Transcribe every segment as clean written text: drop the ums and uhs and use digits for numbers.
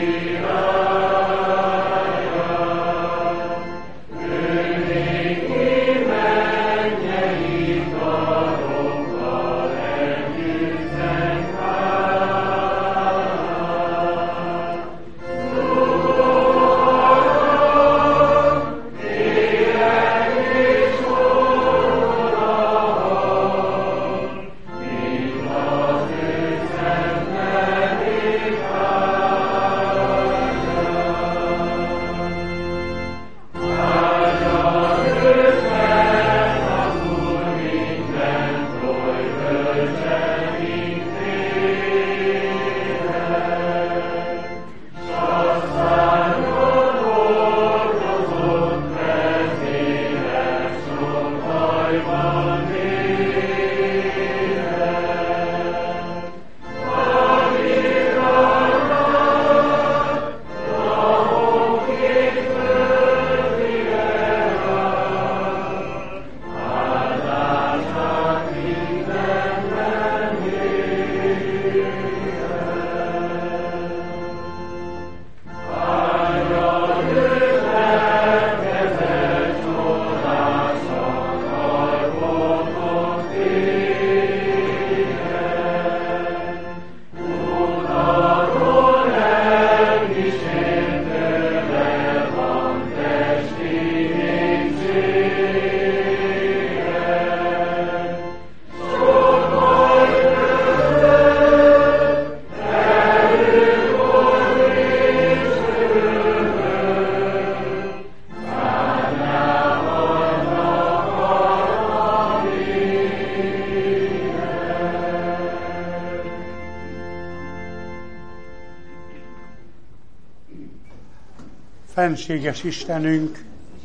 Fenséges Istenünk,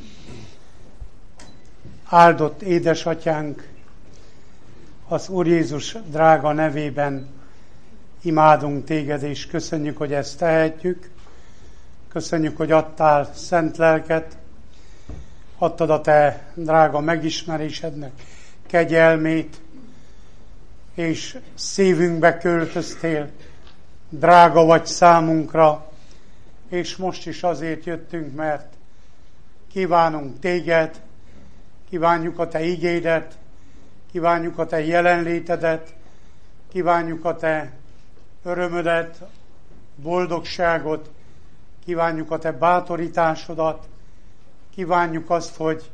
áldott édesatyánk, az Úr Jézus drága nevében imádunk téged, és köszönjük, hogy ezt tehetjük. Köszönjük, hogy adtál szent lelket, adtad a te drága megismerésednek kegyelmét, és szívünkbe költöztél, drága vagy számunkra, és most is azért jöttünk, mert kívánunk téged, kívánjuk a te igédet, kívánjuk a te jelenlétedet, kívánjuk a te örömödet, boldogságot, kívánjuk a te bátorításodat, kívánjuk azt, hogy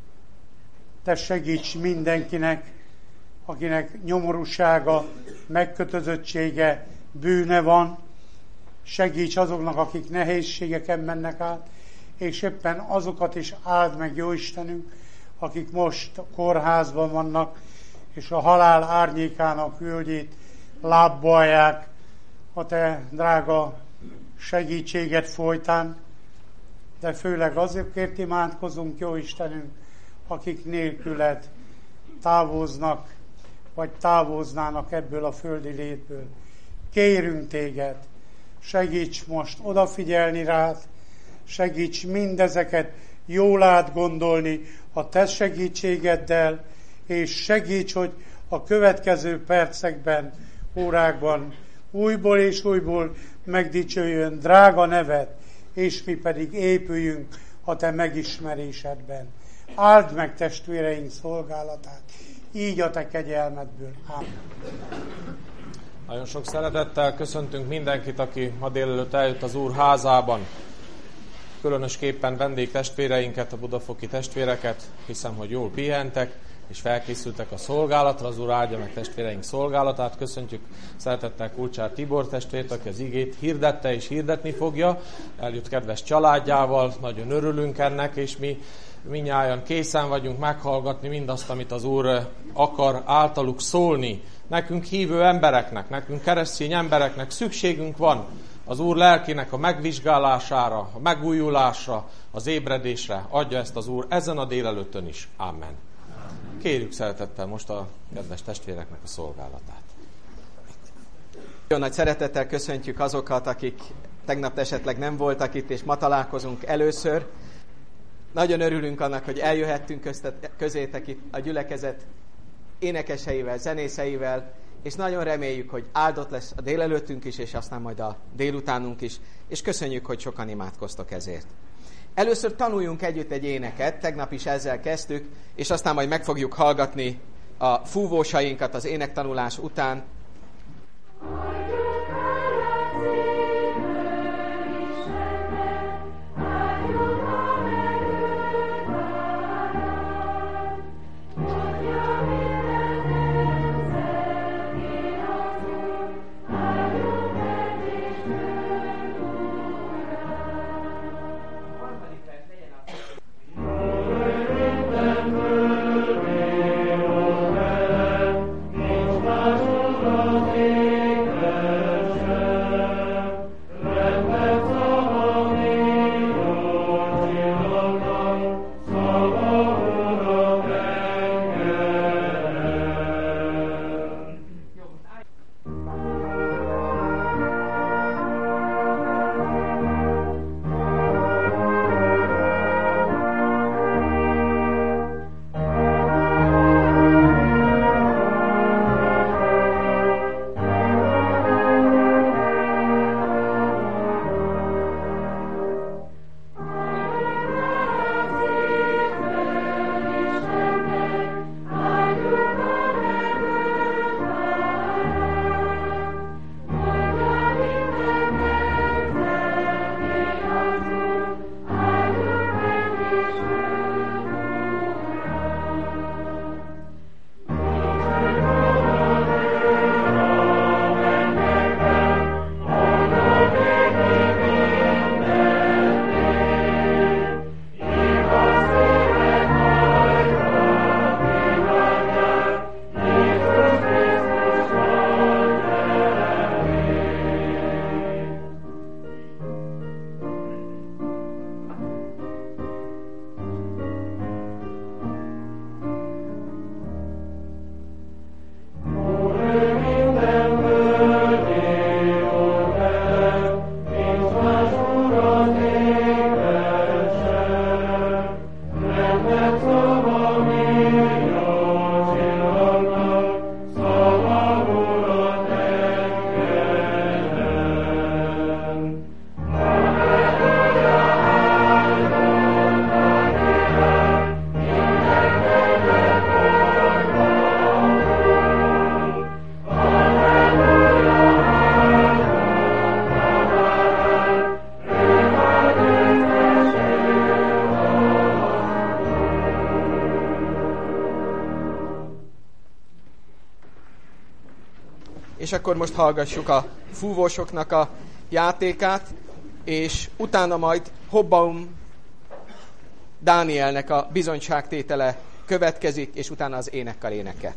te segíts mindenkinek, akinek nyomorúsága, megkötözöttsége, bűne van, segíts azoknak, akik nehézségeken mennek át, és éppen azokat is áld meg, jó Istenünk, akik most a kórházban vannak, és a halál árnyékának völgyét lábbalják a te drága segítséget folytán, de főleg azokért imádkozunk, jó Istenünk, akik nélküled távoznak, vagy távoznának ebből a földi létből. Kérünk téged, segíts most odafigyelni rád, segíts mindezeket jól átgondolni a te segítségeddel, és segíts, hogy a következő percekben, órákban újból és újból megdicsőjön drága neved, és mi pedig épüljünk a te megismerésedben. Áld meg testvéreink szolgálatát, így a te kegyelmedből. Ámen. Nagyon sok szeretettel köszöntünk mindenkit, aki ma délelőtt eljött az Úr házában. Különösképpen vendégtestvéreinket, a budafoki testvéreket, hiszem, hogy jól pihentek, és felkészültek a szolgálatra. Az Úr áldja meg testvéreink szolgálatát. Köszöntjük szeretettel Kulcsár Tibor testvért, aki az igét hirdette és hirdetni fogja. Eljött kedves családjával, nagyon örülünk ennek, és mi mindnyájan készen vagyunk meghallgatni mindazt, amit az Úr akar általuk szólni. Nekünk hívő embereknek, nekünk keresztény embereknek szükségünk van az Úr lelkének a megvizsgálására, a megújulásra, az ébredésre. Adja ezt az Úr ezen a délelőttön is. Amen. Kérjük szeretettel most a kedves testvéreknek a szolgálatát. Nagyon nagy szeretettel köszöntjük azokat, akik tegnap esetleg nem voltak itt, és ma találkozunk először. Nagyon örülünk annak, hogy eljöhettünk közétek itt a gyülekezet énekeseivel, zenészeivel, és nagyon reméljük, hogy áldott lesz a délelőttünk is, és aztán majd a délutánunk is, és köszönjük, hogy sokan imádkoztok ezért. Először tanuljunk együtt egy éneket, tegnap is ezzel kezdtük, és aztán majd meg fogjuk hallgatni a fúvósainkat az énektanulás után. És akkor most hallgassuk a fúvósoknak a játékát, és utána majd Hobbaum Dánielnek a bizonyságtétele következik, és utána az énekkal éneke.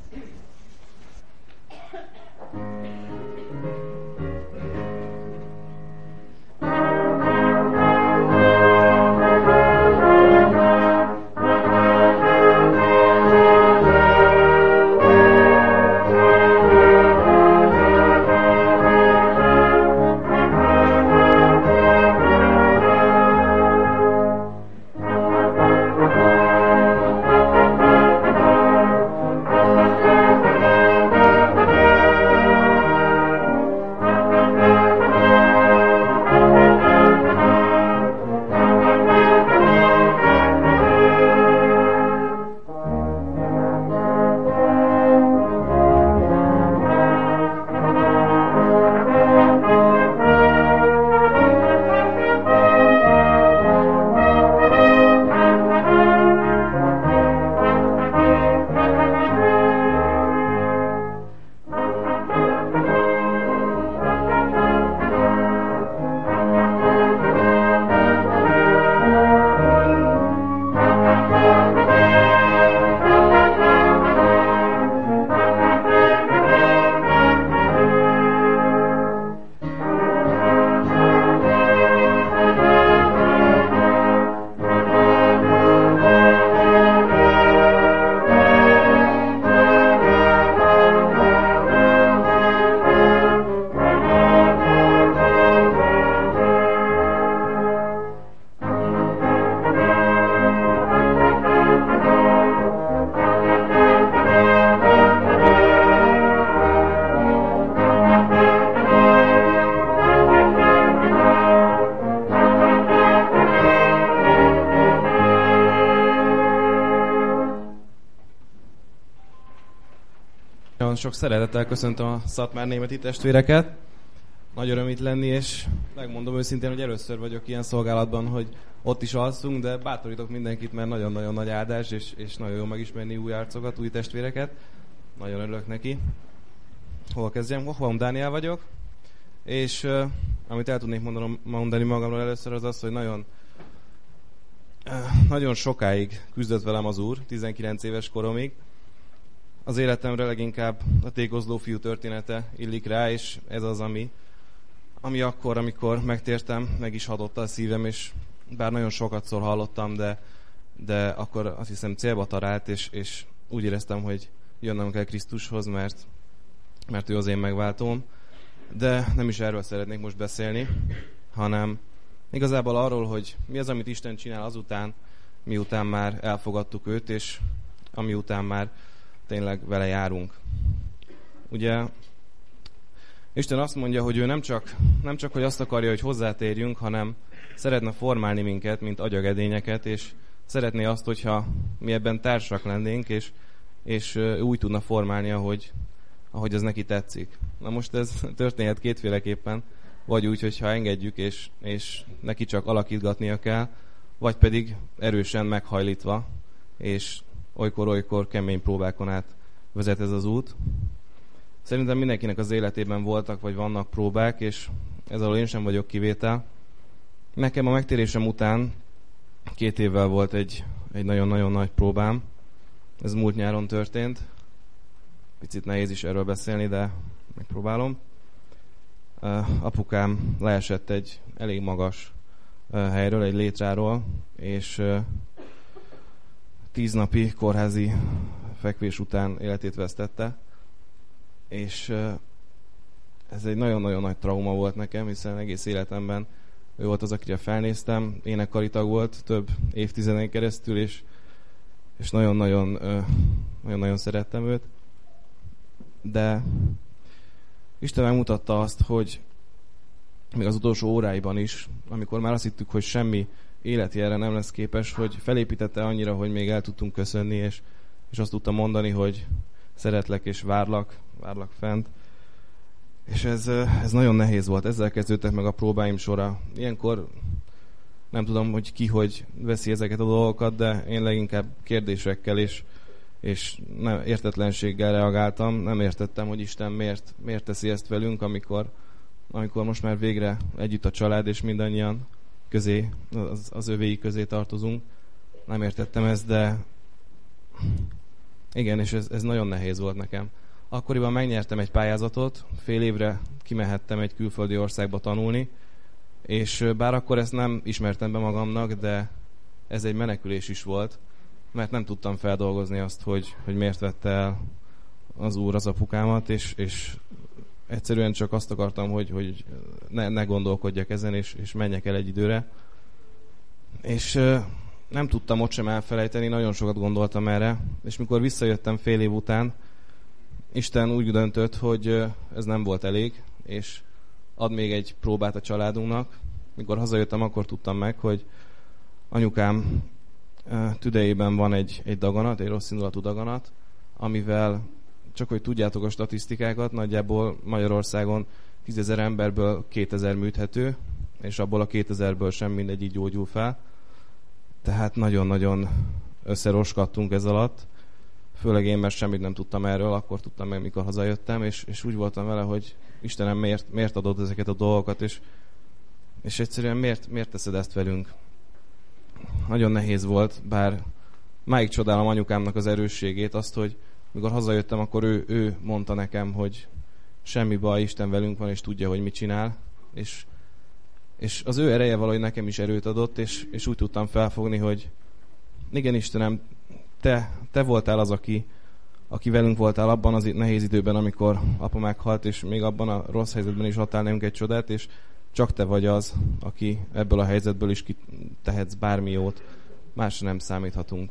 sok szeretettel köszöntöm a Szatmár németi testvéreket. Nagy öröm itt lenni, és megmondom őszintén, hogy először vagyok ilyen szolgálatban, hogy ott is alszunk, de bátorítok mindenkit, mert nagyon-nagyon nagy áldás, és nagyon jó megismerni új arcokat, új testvéreket. Nagyon örülök neki. Hol kezdjem? Hoffman Dániel vagyok, és amit el tudnék mondani magamról először az az, hogy nagyon sokáig küzdött velem az Úr, 19 éves koromig. Az életemre leginkább a tékozló fiú története illik rá, és ez az, ami akkor, amikor megtértem, meg is hadotta a szívem, és bár nagyon sokatszor hallottam, de akkor azt hiszem célba talált, és úgy éreztem, hogy jönnöm kell Krisztushoz, mert ő az én megváltóm. De nem is erről szeretnék most beszélni, hanem igazából arról, hogy mi az, amit Isten csinál azután, miután már elfogadtuk őt, és amiután már tényleg vele járunk. Ugye Isten azt mondja, hogy ő nem csak hogy azt akarja, hogy hozzátérjünk, hanem szeretne formálni minket, mint agyagedényeket, és szeretné azt, hogyha mi ebben társak lennénk, és úgy tudna formálni, ahogy ez neki tetszik. Na most ez történhet kétféleképpen, vagy úgy, hogyha engedjük, és neki csak alakítgatnia kell, vagy pedig erősen meghajlítva, és olykor-olykor kemény próbákon át vezet ez az út. Szerintem mindenkinek az életében voltak, vagy vannak próbák, és ez alól én sem vagyok kivétel. Nekem a megtérésem után 2 évvel volt egy nagyon-nagyon nagy próbám. Ez múlt nyáron történt. Picit nehéz is erről beszélni, de megpróbálom. Apukám leesett egy elég magas helyről, egy létráról, és 10 napi kórházi fekvés után életét vesztette. És ez egy nagyon-nagyon nagy trauma volt nekem, hiszen egész életemben ő volt az, akire felnéztem, énekkari tag volt több évtizeden keresztül, és nagyon-nagyon szerettem őt. De Isten megmutatta azt, hogy még az utolsó óráiban is, amikor már azt hittük, hogy semmi életi erre nem lesz képes, hogy felépítette annyira, hogy még el tudtunk köszönni, és azt tudta mondani, hogy szeretlek és várlak fent. És ez nagyon nehéz volt. Ezzel kezdődtek meg a próbáim sora. Ilyenkor nem tudom, hogy ki hogy veszi ezeket a dolgokat, de én leginkább kérdésekkel és értetlenséggel reagáltam. Nem értettem, hogy Isten miért teszi ezt velünk, amikor most már végre együtt a család, és mindannyian közé, az övéi közé tartozunk. Nem értettem ezt, de igen, és ez nagyon nehéz volt nekem. Akkoriban megnyertem egy pályázatot, fél évre kimehettem egy külföldi országba tanulni, és bár akkor ezt nem ismertem be magamnak, de ez egy menekülés is volt, mert nem tudtam feldolgozni azt, hogy miért vette el az Úr az apukámat, és egyszerűen csak azt akartam, hogy ne gondolkodjak ezen, és menjek el egy időre. És nem tudtam ott sem elfelejteni, nagyon sokat gondoltam erre, és mikor visszajöttem fél év után, Isten úgy döntött, hogy ez nem volt elég, és ad még egy próbát a családunknak. Mikor hazajöttem, akkor tudtam meg, hogy anyukám tüdejében van egy daganat, egy rossz indulatú daganat, amivel, csak hogy tudjátok a statisztikákat, nagyjából Magyarországon 10 000 emberből 2000 műthető, és abból a 2000-ből sem mindegyik gyógyul fel. Tehát nagyon-nagyon összeroskadtunk ez alatt. Főleg én, mert semmit nem tudtam erről, akkor tudtam meg, mikor hazajöttem, és úgy voltam vele, hogy Istenem, miért adod ezeket a dolgokat, és egyszerűen miért teszed ezt velünk? Nagyon nehéz volt, bár máig csodálom anyukámnak az erősségét, azt, hogy mikor hazajöttem, akkor ő mondta nekem, hogy semmi baj, Isten velünk van, és tudja, hogy mit csinál, és az ő ereje valahogy nekem is erőt adott, és úgy tudtam felfogni, hogy igen, Istenem, te voltál az, aki velünk voltál abban az nehéz időben, amikor apa meghalt, és még abban a rossz helyzetben is adtál nekünk egy csodát, és csak te vagy az, aki ebből a helyzetből is tehetsz bármi jót, másra nem számíthatunk.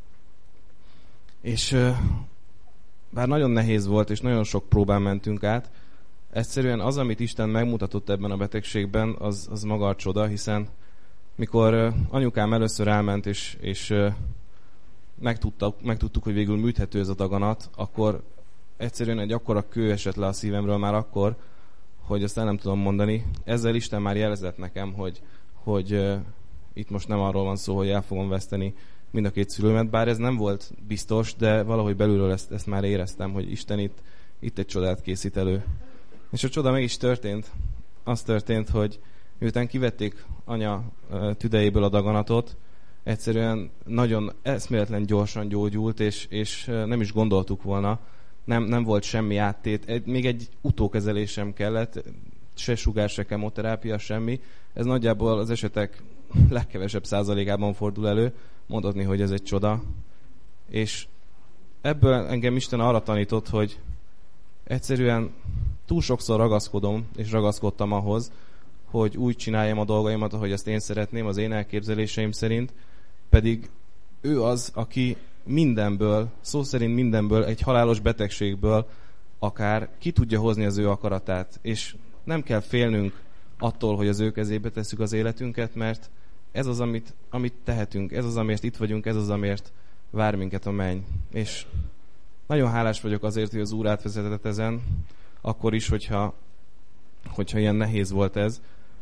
És bár nagyon nehéz volt, és nagyon sok próbán mentünk át, egyszerűen az, amit Isten megmutatott ebben a betegségben, az maga a csoda, hiszen mikor anyukám először elment, és megtudtuk, hogy végül műthető ez a daganat, akkor egyszerűen egy akkora kő esett le a szívemről már akkor, hogy azt el nem tudom mondani. Ezzel Isten már jelezett nekem, hogy itt most nem arról van szó, hogy el fogom veszteni mind a két szülőmet, bár ez nem volt biztos, de valahogy belülről ezt már éreztem, hogy Isten itt egy csodát készít elő. És a csoda meg is történt. Az történt, hogy miután kivették anya tüdejéből a daganatot, egyszerűen nagyon eszméletlen gyorsan gyógyult, és nem is gondoltuk volna. Nem volt semmi áttét, még egy utókezelés sem kellett, se sugár, se kemoterápia, semmi. Ez nagyjából az esetek legkevesebb százalékában fordul elő, mondhatni, hogy ez egy csoda. És ebből engem Isten arra tanított, hogy egyszerűen túl sokszor ragaszkodom, és ragaszkodtam ahhoz, hogy úgy csináljam a dolgaimat, ahogy azt én szeretném, az én elképzeléseim szerint, pedig ő az, aki mindenből, szó szerint mindenből, egy halálos betegségből akár ki tudja hozni az ő akaratát. És nem kell félnünk attól, hogy az ő kezébe tesszük az életünket, mert ez az, amit tehetünk, ez az, amiért itt vagyunk, ez az, amiért vár minket a menny. És nagyon hálás vagyok azért, hogy az Úr átvezetett ezen, akkor is, hogyha ilyen nehéz volt ez.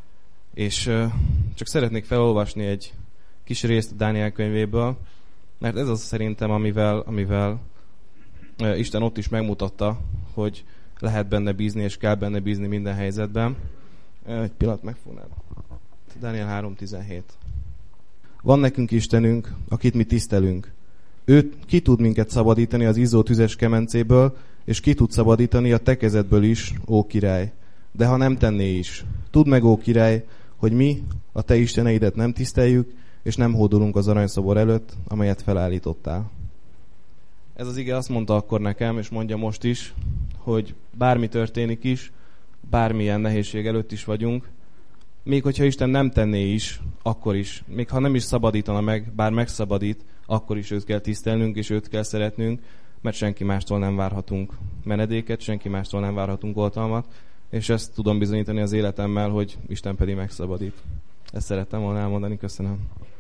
És csak szeretnék felolvasni egy kis részt a Dániel könyvéből, mert ez az szerintem, amivel Isten ott is megmutatta, hogy lehet benne bízni, és kell benne bízni minden helyzetben. Egy pillanat, megfognám. Dániel 3.17. Van nekünk Istenünk, akit mi tisztelünk. Ő ki tud minket szabadítani az izzó tüzes kemencéből, és ki tud szabadítani a te kezedből is, ó király. De ha nem tenné is, tudd meg, ó király, hogy mi a te isteneidet nem tiszteljük, és nem hódolunk az aranyszobor előtt, amelyet felállítottál. Ez az ige azt mondta akkor nekem, és mondja most is, hogy bármi történik is, bármilyen nehézség előtt is vagyunk, még hogyha Isten nem tenné is, akkor is, még ha nem is szabadítana meg, bár megszabadít, akkor is őt kell tisztelnünk, és őt kell szeretnünk, mert senki mástól nem várhatunk menedéket, senki mástól nem várhatunk oltalmat, és ezt tudom bizonyítani az életemmel, hogy Isten pedig megszabadít. Ezt szerettem volna elmondani, köszönöm.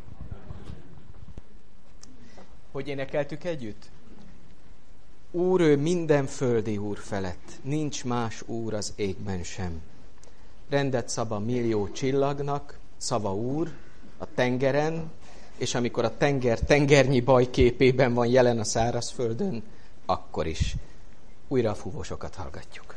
Hogy énekeltük együtt? Úr, ő minden földi úr felett, nincs más úr az égben sem. Rendet szab a millió csillagnak, szava úr, a tengeren, és amikor a tenger tengernyi baj képében van jelen a szárazföldön, akkor is. Újra a fúvósokat hallgatjuk.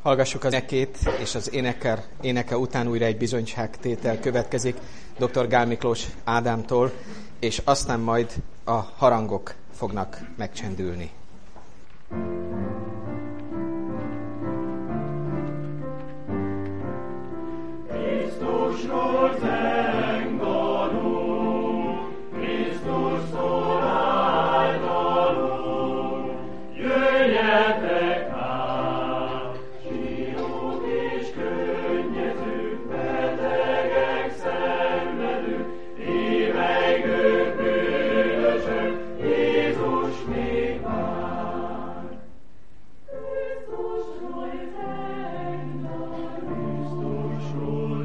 Hallgassuk az énekét, és az éneke után újra egy bizonyságtétel következik dr. Gál Miklós Ádámtól, és aztán majd a harangok fognak megcsendülni. Krisztusról zengdalunk, Krisztus szól általunk, jöjjetek át, sírunk és könnyezünk, betegek, szenvedők, émeigők, bűnösök, Jézus még vár. Krisztusról zengdalunk, Krisztusról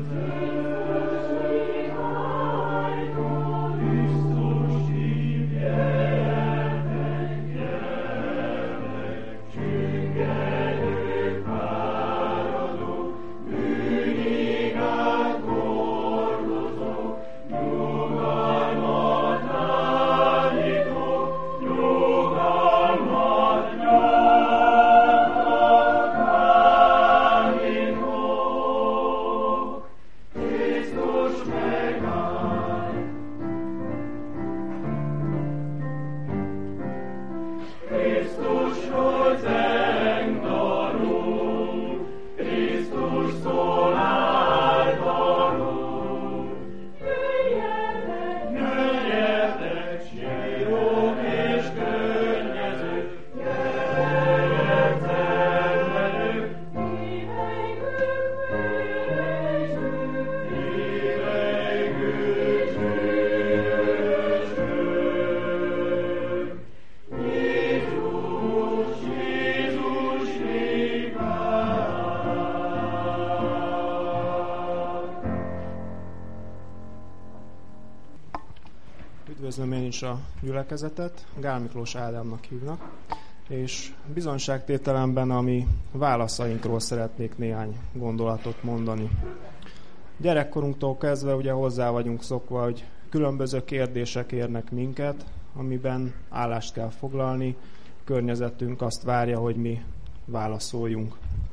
Üdvözlöm én is a gyülekezetet, Gál Miklós Ádámnak hívnak, és bizonyságtételemben a mi válaszainkról szeretnék néhány gondolatot mondani. Gyerekkorunktól kezdve ugye hozzá vagyunk szokva, hogy különböző kérdések érnek minket, amiben állást kell foglalni, környezetünk azt várja, hogy mi válaszoljunk.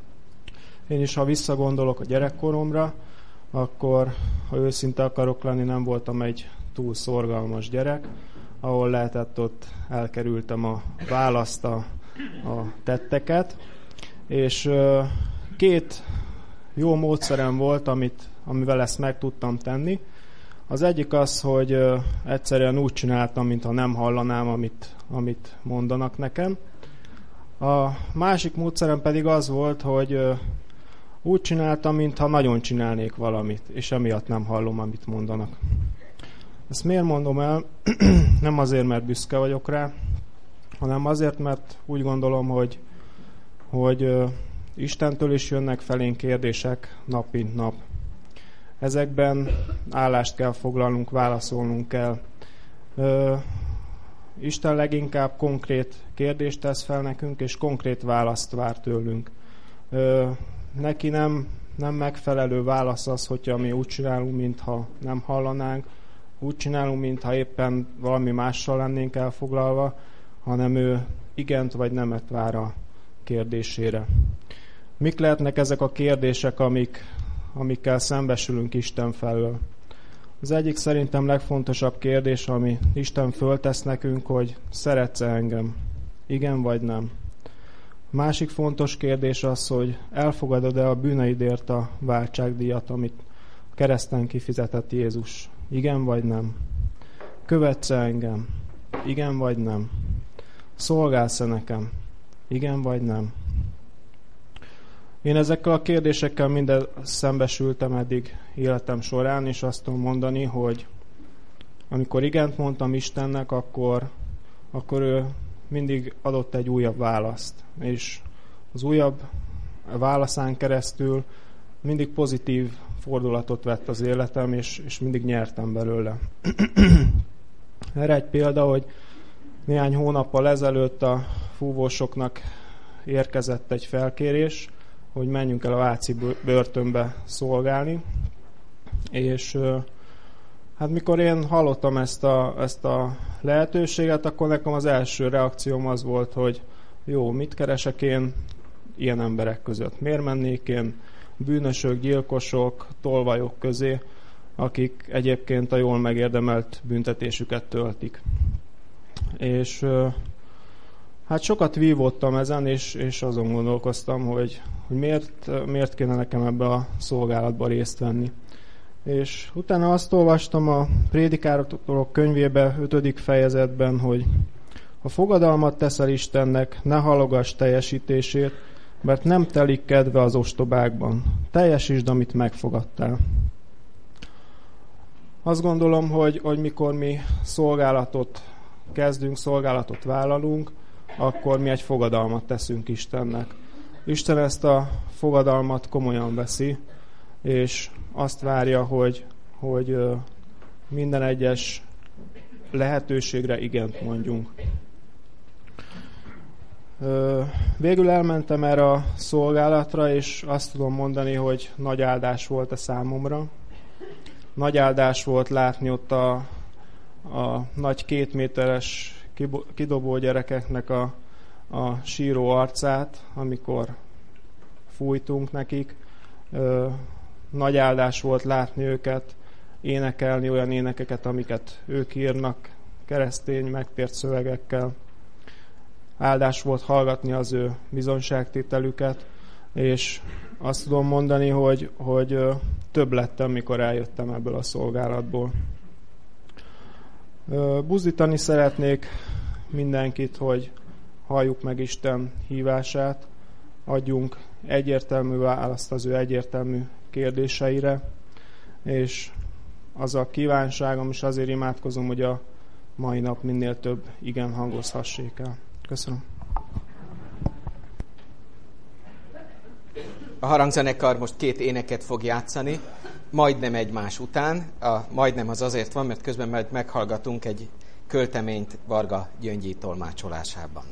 Én is, ha visszagondolok a gyerekkoromra, akkor, ha őszinte akarok lenni, nem voltam egy túl szorgalmas gyerek, ahol lehetett, ott elkerültem a választ, a tetteket, és két jó módszerem volt, amivel ezt meg tudtam tenni. Az egyik az, hogy egyszerűen úgy csináltam, mintha nem hallanám, amit mondanak nekem. A másik módszerem pedig az volt, hogy úgy csináltam, mintha nagyon csinálnék valamit, és emiatt nem hallom, amit mondanak. Ezt miért mondom el? Nem azért, mert büszke vagyok rá, hanem azért, mert úgy gondolom, hogy Istentől is jönnek felénk kérdések nap mint nap. Ezekben állást kell foglalnunk, válaszolnunk kell. Isten leginkább konkrét kérdést tesz fel nekünk, és konkrét választ vár tőlünk. Neki nem megfelelő válasz az, hogyha mi úgy csinálunk, mintha nem hallanánk, úgy csinálunk, mintha éppen valami mással lennénk elfoglalva, hanem ő igent vagy nemet vár a kérdésére. Mik lehetnek ezek a kérdések, amikkel szembesülünk Isten felől? Az egyik szerintem legfontosabb kérdés, ami Isten föltesz nekünk, hogy szeretsz-e engem? Igen vagy nem? A másik fontos kérdés az, hogy elfogadod-e a bűneidért a váltságdíjat, amit a kereszten kifizetett Jézus? Igen vagy nem? Követsz-e engem? Igen vagy nem? Szolgálsz-e nekem? Igen vagy nem? Én ezekkel a kérdésekkel minden szembesültem eddig életem során, és azt tudom mondani, hogy amikor igent mondtam Istennek, akkor ő mindig adott egy újabb választ. És az újabb válaszán keresztül mindig pozitív fordulatot vett az életem, és mindig nyertem belőle. Erre egy példa, hogy néhány hónappal ezelőtt a fúvósoknak érkezett egy felkérés, hogy menjünk el a váci börtönbe szolgálni, és hát mikor én hallottam ezt a lehetőséget, akkor nekem az első reakcióm az volt, hogy jó, mit keresek én ilyen emberek között. Miért mennék én bűnösök, gyilkosok, tolvajok közé, akik egyébként a jól megérdemelt büntetésüket töltik. És hát sokat vívottam ezen, és azon gondolkoztam, hogy miért kéne nekem ebbe a szolgálatba részt venni. És utána azt olvastam a Prédikátorok könyvébe 5. fejezetben, hogy ha fogadalmat teszel Istennek, ne halogass teljesítését, mert nem telik kedve az ostobákban. Teljesítsd, amit megfogadtál. Azt gondolom, hogy mikor mi szolgálatot kezdünk, szolgálatot vállalunk, akkor mi egy fogadalmat teszünk Istennek. Isten ezt a fogadalmat komolyan veszi, és azt várja, hogy minden egyes lehetőségre igent mondjunk. Végül elmentem erre a szolgálatra, és azt tudom mondani, hogy nagy áldás volt a számomra. Nagy áldás volt látni ott a nagy 2 méteres kidobó gyerekeknek a síró arcát, amikor fújtunk nekik. Nagy áldás volt látni őket énekelni olyan énekeket, amiket ők írnak, keresztény, megtért szövegekkel. Áldás volt hallgatni az ő bizonyságtételüket, és azt tudom mondani, hogy több lettem, mikor eljöttem ebből a szolgálatból. Buzdítani szeretnék mindenkit, hogy halljuk meg Isten hívását, adjunk egyértelmű választ az ő egyértelmű kérdéseire, és az a kívánságom, és azért imádkozom, hogy a mai nap minél több igen hangozhassék el. Köszönöm. A harangzenekar most 2 éneket fog játszani, majdnem egymás után. A majdnem az azért van, mert közben majd meghallgatunk egy költeményt Varga Gyöngyi tolmácsolásában.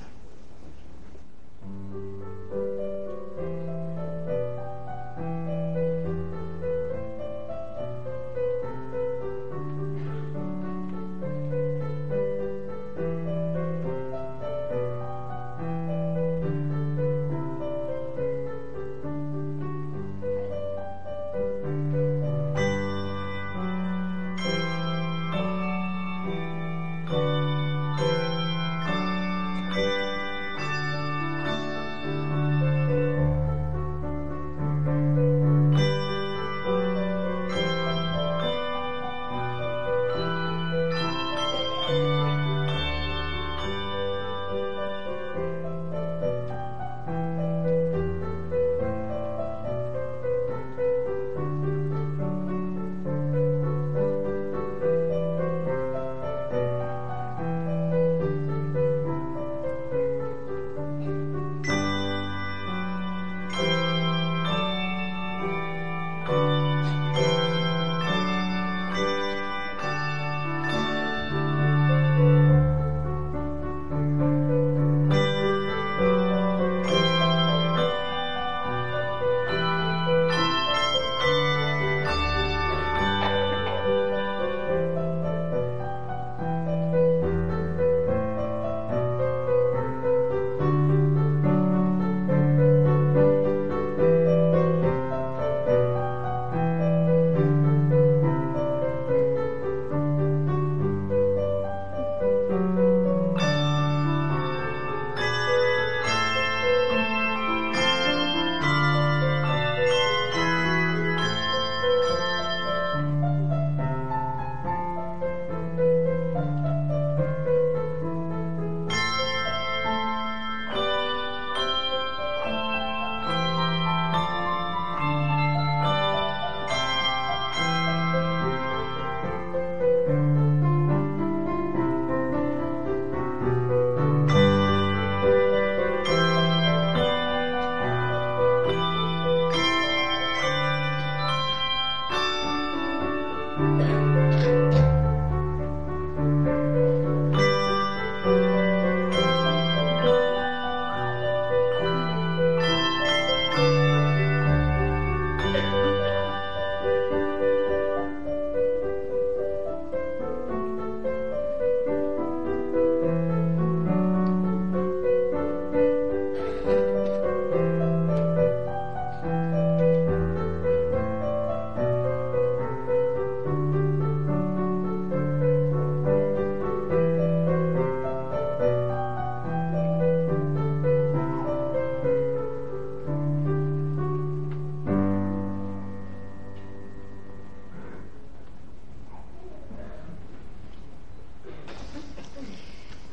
Thank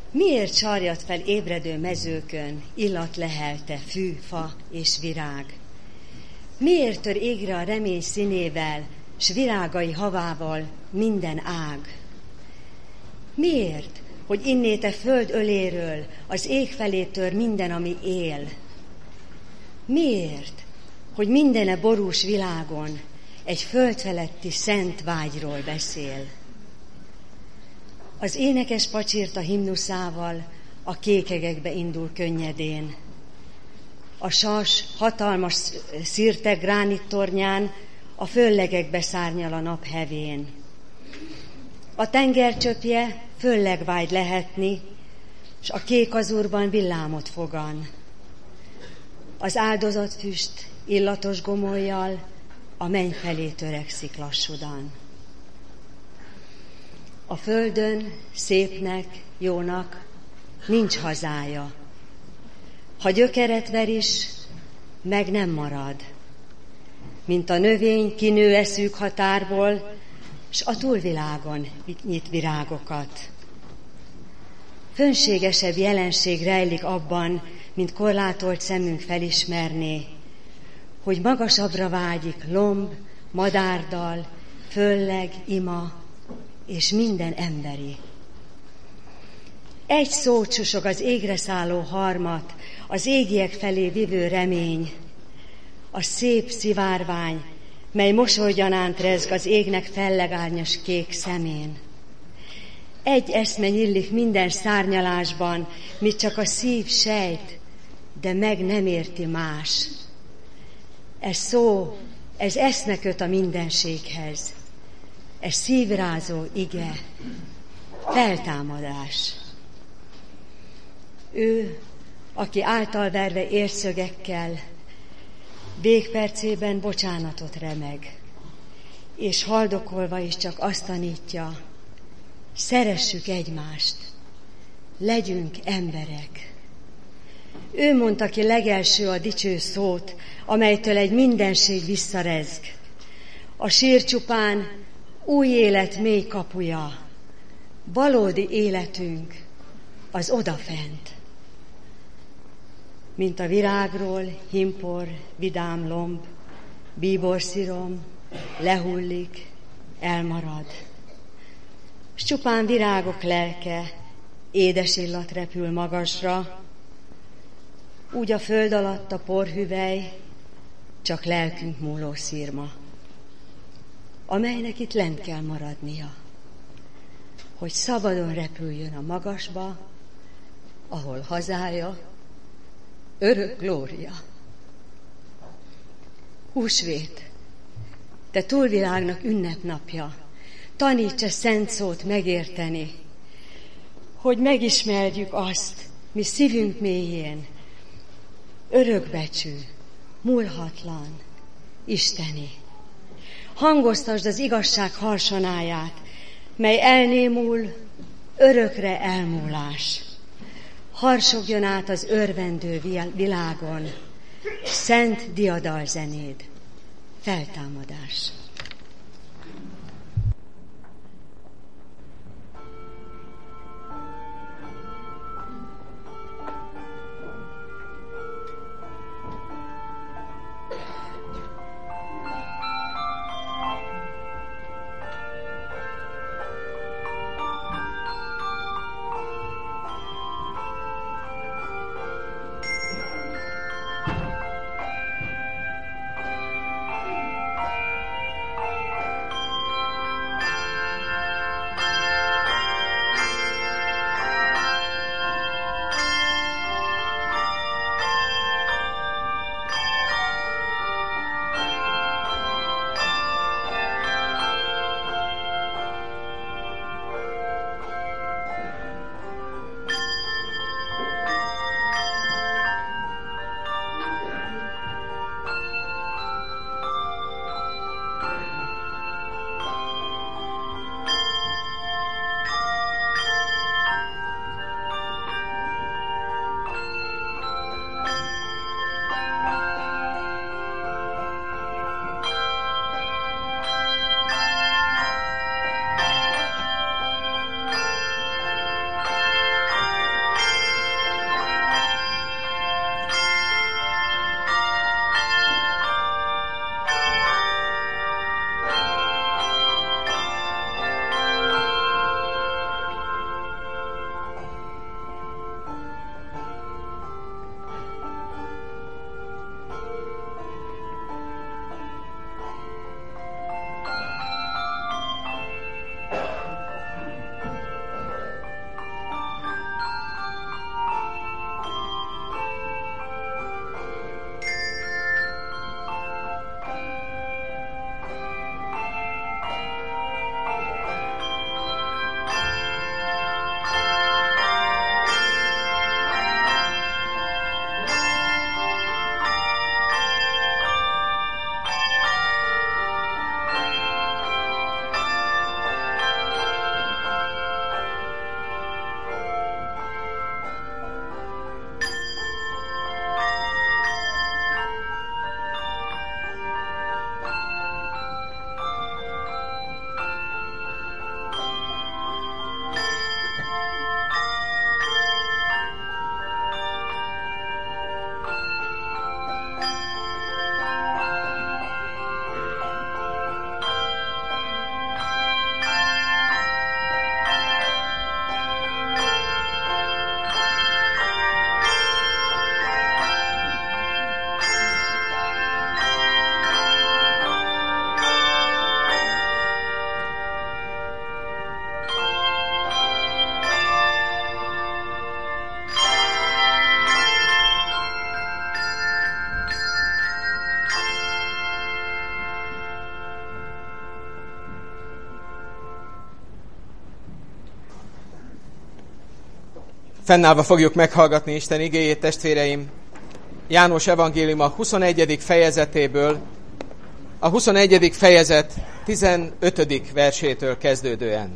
Miért sarjad fel ébredő mezőkön, illat lehelte fű, fa és virág? Miért tör égre a remény színével, s virágai havával minden ág? Miért, hogy innét a föld öléről az ég felé tör minden, ami él? Miért, hogy mindene borús világon egy földfeletti szent vágyról beszél? Az énekes pacsirta himnuszával a kékegekbe indul könnyedén. A sas hatalmas szirte gránittornyán a föllegekbe szárnyal a nap hevén. A tengercsöpje föllegvágy lehetni, s a kék azurban villámot fogan. Az áldozatfüst illatos gomollyal a menny felé törekszik lassudan. A földön szépnek, jónak nincs hazája. Ha gyökeret ver is, meg nem marad. Mint a növény kinő szűk határból, s a túlvilágon nyit virágokat. Fönségesebb jelenség rejlik abban, mint korlátolt szemünk felismerné, hogy magasabbra vágyik lomb, madárdal, fölleg, ima és minden emberi. Egy szót susog az égre szálló harmat, az égiek felé vivő remény, a szép szivárvány, mely mosolygyanánt rezg az égnek fellegárnyas kék szemén. Egy eszme nyillik minden szárnyalásban, mit csak a szív sejt, de meg nem érti más. Ez szó, ez eszme köt a mindenséghez. Ez szívrázó ige, feltámadás. Ő, aki által verve érszögekkel, végpercében bocsánatot remeg, és haldokolva is csak azt tanítja, szeressük egymást, legyünk emberek. Ő mondta ki legelső a dicső szót, amelytől egy mindenség visszarezg. A sír csupán új élet mély kapuja, valódi életünk az odafent. Mint a virágról himpor, vidám lomb, bíborszirom, lehullik, elmarad. S csupán virágok lelke, édes illat repül magasra, úgy a föld alatt a porhüvely, csak lelkünk múló szirma, amelynek itt lent kell maradnia, hogy szabadon repüljön a magasba, ahol hazája, örök glória. Húsvét, te túlvilágnak ünnepnapja, taníts a szent szót megérteni, hogy megismerjük azt, mi szívünk mélyén, örökbecsű, múlhatlan, isteni. Hangoztasd az igazság harsonáját, mely elnémul, örökre elmúlás. Harsogjon át az örvendő világon, szent diadalzenéd, feltámadás. Fennállva fogjuk meghallgatni Isten igéjét, testvéreim, János evangéliuma 21. fejezetéből, a 21. fejezet 15. versétől kezdődően.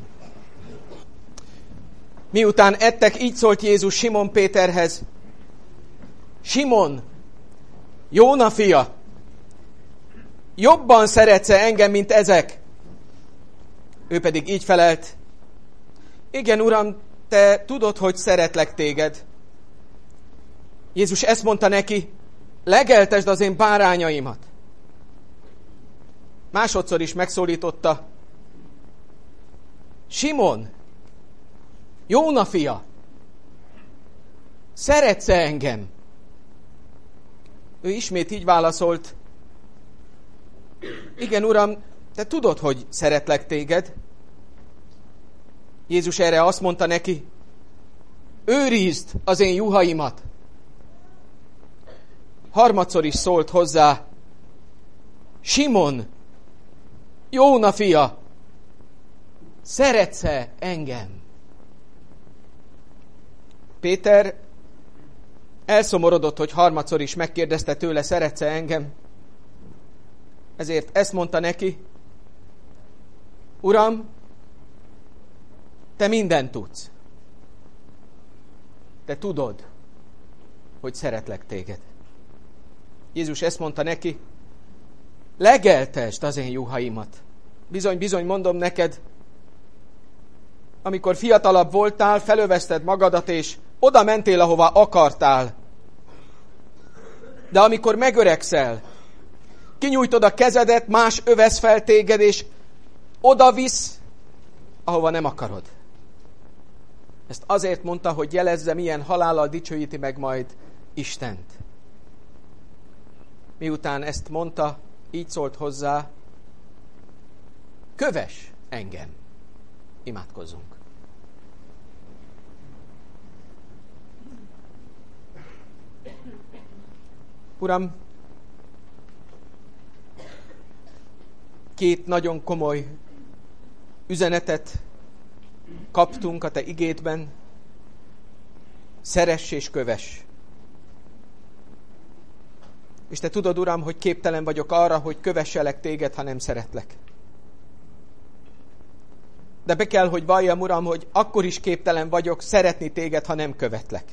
Miután ettek, így szólt Jézus Simon Péterhez: Simon, Jóna fia, jobban szeretsz-e engem, mint ezek? Ő pedig így felelt: Igen, Uram, te tudod, hogy szeretlek téged. Jézus ezt mondta neki: legeltesd az én bárányaimat. Másodszor is megszólította: Simon, Jóna fia, szeretsz-e engem? Ő ismét így válaszolt: Igen, Uram, te tudod, hogy szeretlek téged. Jézus erre azt mondta neki: őrizd az én juhaimat. Harmadszor is szólt hozzá: Simon, Jóna fia, szeretsz-e engem? Péter elszomorodott, hogy harmadszor is megkérdezte tőle: szeretsz-e engem? Ezért ezt mondta neki: Uram, te mindent tudsz. Te tudod, hogy szeretlek téged. Jézus ezt mondta neki: legeltesd az én juhaimat. Bizony, bizony, mondom neked, amikor fiatalabb voltál, felövezted magadat, és oda mentél, ahová akartál. De amikor megöregszel, kinyújtod a kezedet, más övesz fel téged, és oda visz, ahova nem akarod. Ezt azért mondta, hogy jelezze, milyen halállal dicsőíti meg majd Istent. Miután ezt mondta, így szólt hozzá: kövess engem. Imádkozzunk. Uram, két nagyon komoly üzenetet kaptunk a te igédben: szeress és kövess. És te tudod, Uram, hogy képtelen vagyok arra, hogy kövesselek téged, ha nem szeretlek. De be kell, hogy valljam, Uram, hogy akkor is képtelen vagyok szeretni téged, ha nem követlek.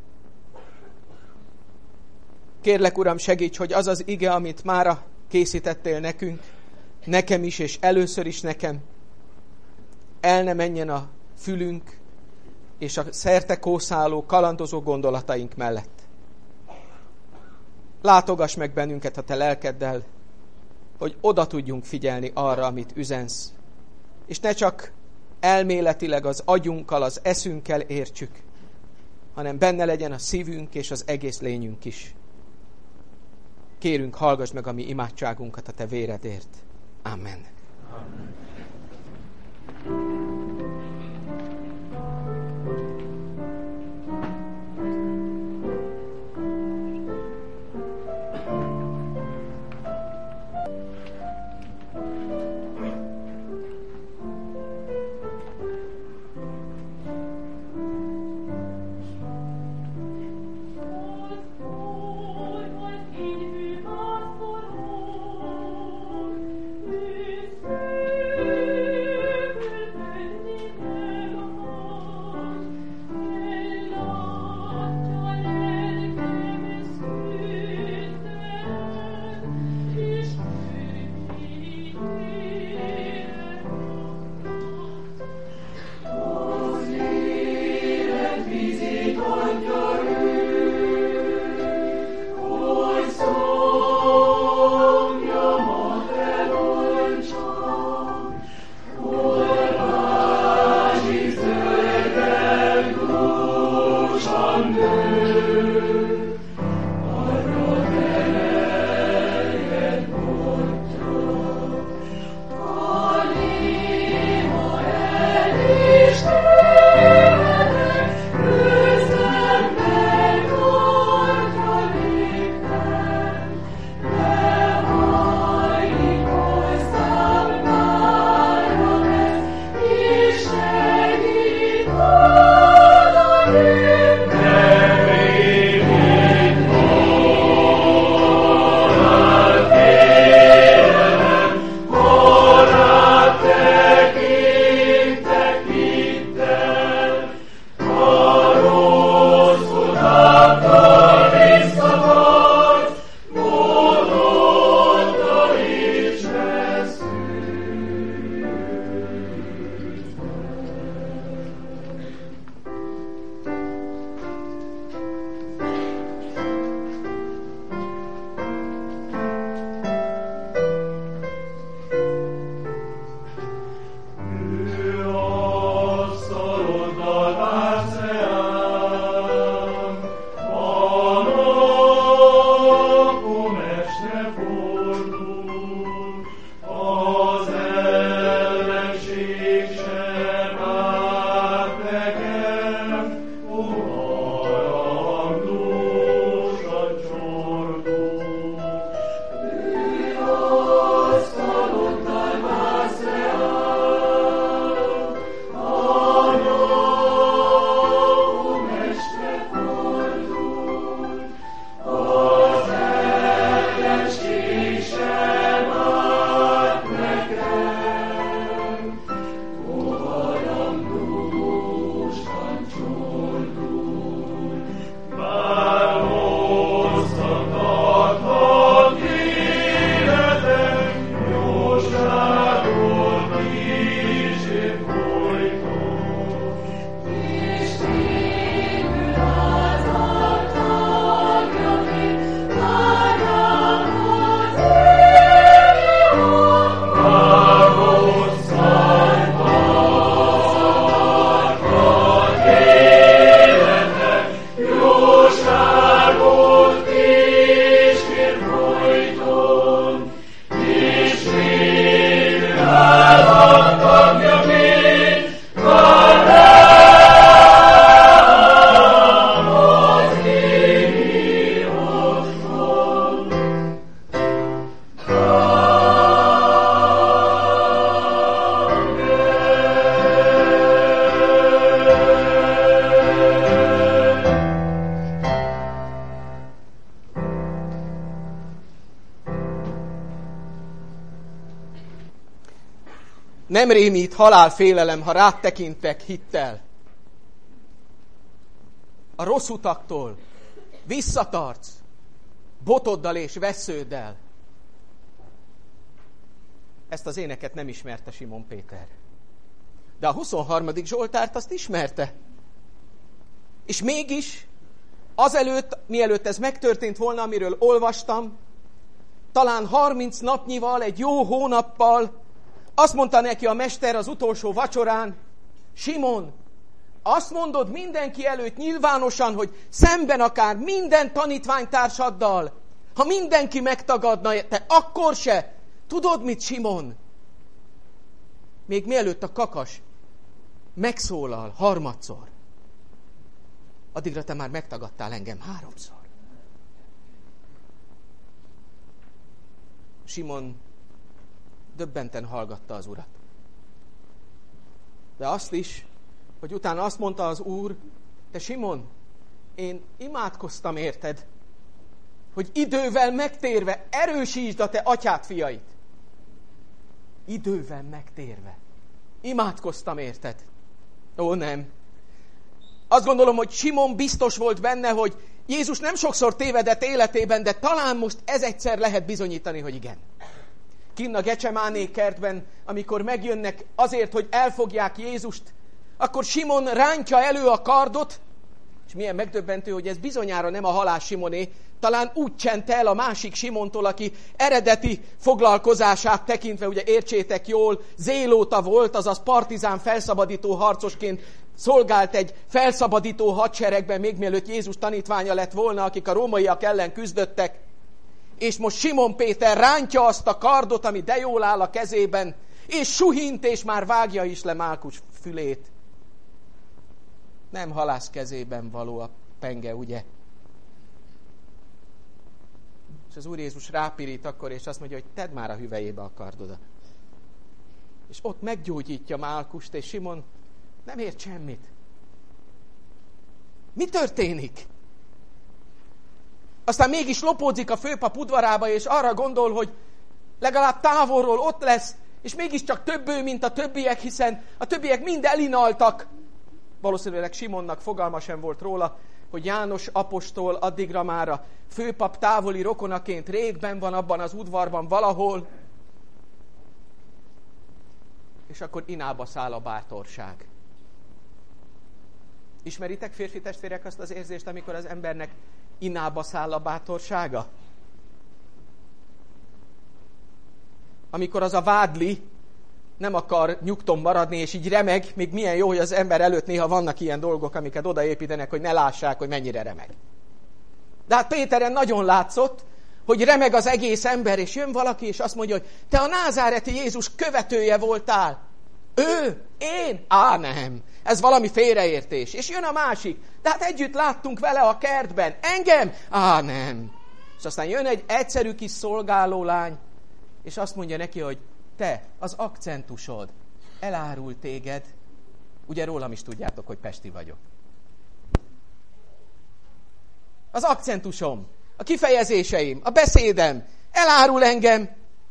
Kérlek, Uram, segíts, hogy az az ige, amit mára készítettél nekünk, nekem is, és először is nekem, el ne menjen a fülünk és a szerte kószáló, kalandozó gondolataink mellett. Látogass meg bennünket a te lelkeddel, hogy oda tudjunk figyelni arra, amit üzensz, és ne csak elméletileg az agyunkkal, az eszünkkel értsük, hanem benne legyen a szívünk és az egész lényünk is. Kérünk, hallgass meg a mi imádságunkat a te véredért. Amen. Amen. Segít, Nem rémít halálfélelem, ha rád tekintek hittel. A rossz utaktól visszatartsz, botoddal és vessződdel. Ezt az éneket nem ismerte Simon Péter. De a 23. Zsoltárt azt ismerte. És mégis, azelőtt, mielőtt ez megtörtént volna, amiről olvastam, talán 30 napnyival, egy jó hónappal, azt mondta neki a mester az utolsó vacsorán, Simon, azt mondod mindenki előtt nyilvánosan, hogy szemben akár minden tanítványtársaddal, ha mindenki megtagadna, te akkor se. Tudod mit, Simon? Még mielőtt a kakas megszólal harmadszor, addigra te már megtagadtál engem 3-szor. Simon döbbenten hallgatta az Urat. De azt is, hogy utána azt mondta az Úr, te Simon, én imádkoztam érted, hogy idővel megtérve erősítsd a te atyád fiait. Idővel megtérve. Imádkoztam érted. Ó, nem. Azt gondolom, hogy Simon biztos volt benne, hogy Jézus nem sokszor tévedett életében, de talán most ez egyszer lehet bizonyítani, hogy igen. Kinn a Gecsemáné kertben, amikor megjönnek azért, hogy elfogják Jézust, akkor Simon rántja elő a kardot, és milyen megdöbbentő, hogy ez bizonyára nem a halál Simoné, talán úgy csente el a másik Simontól, aki eredeti foglalkozását tekintve, ugye értsétek jól, zélóta volt, azaz partizán felszabadító harcosként szolgált egy felszabadító hadseregben, még mielőtt Jézus tanítványa lett volna, akik a rómaiak ellen küzdöttek. És most Simon Péter rántja azt a kardot, ami de jól áll a kezében, és suhint, és már vágja is le Málkus fülét. Nem halász kezében való a penge, ugye? És az Úr Jézus rápirít akkor, és azt mondja, hogy tedd már a hüvelyébe a kardodat. És ott meggyógyítja Málkust, és Simon nem ért semmit. Mi történik? Aztán mégis lopódzik a főpap udvarába, és arra gondol, hogy legalább távolról ott lesz, és mégiscsak több ő, mint a többiek, hiszen a többiek mind elinaltak. Valószínűleg Simonnak fogalma sem volt róla, hogy János apostol addigra már a főpap távoli rokonaként régben van abban az udvarban valahol. És akkor inába száll a bátorság. Ismeritek, férfi testvérek, azt az érzést, amikor az embernek inába száll a bátorsága? Amikor az a vádli nem akar nyugton maradni, és így remeg, még milyen jó, hogy az ember előtt néha vannak ilyen dolgok, amiket odaépítenek, hogy ne lássák, hogy mennyire remeg. De hát Péteren nagyon látszott, hogy remeg az egész ember, és jön valaki, és azt mondja, hogy te a názáreti Jézus követője voltál. Ő? Én? Á, nem. Ez valami félreértés. És jön a másik. De hát együtt láttunk vele a kertben. Engem? Á, nem. És aztán jön egy egyszerű kis szolgálólány, és azt mondja neki, hogy te, az akcentusod elárul téged. Ugye rólam is tudjátok, hogy pesti vagyok. Az akcentusom, a kifejezéseim, a beszédem elárul engem.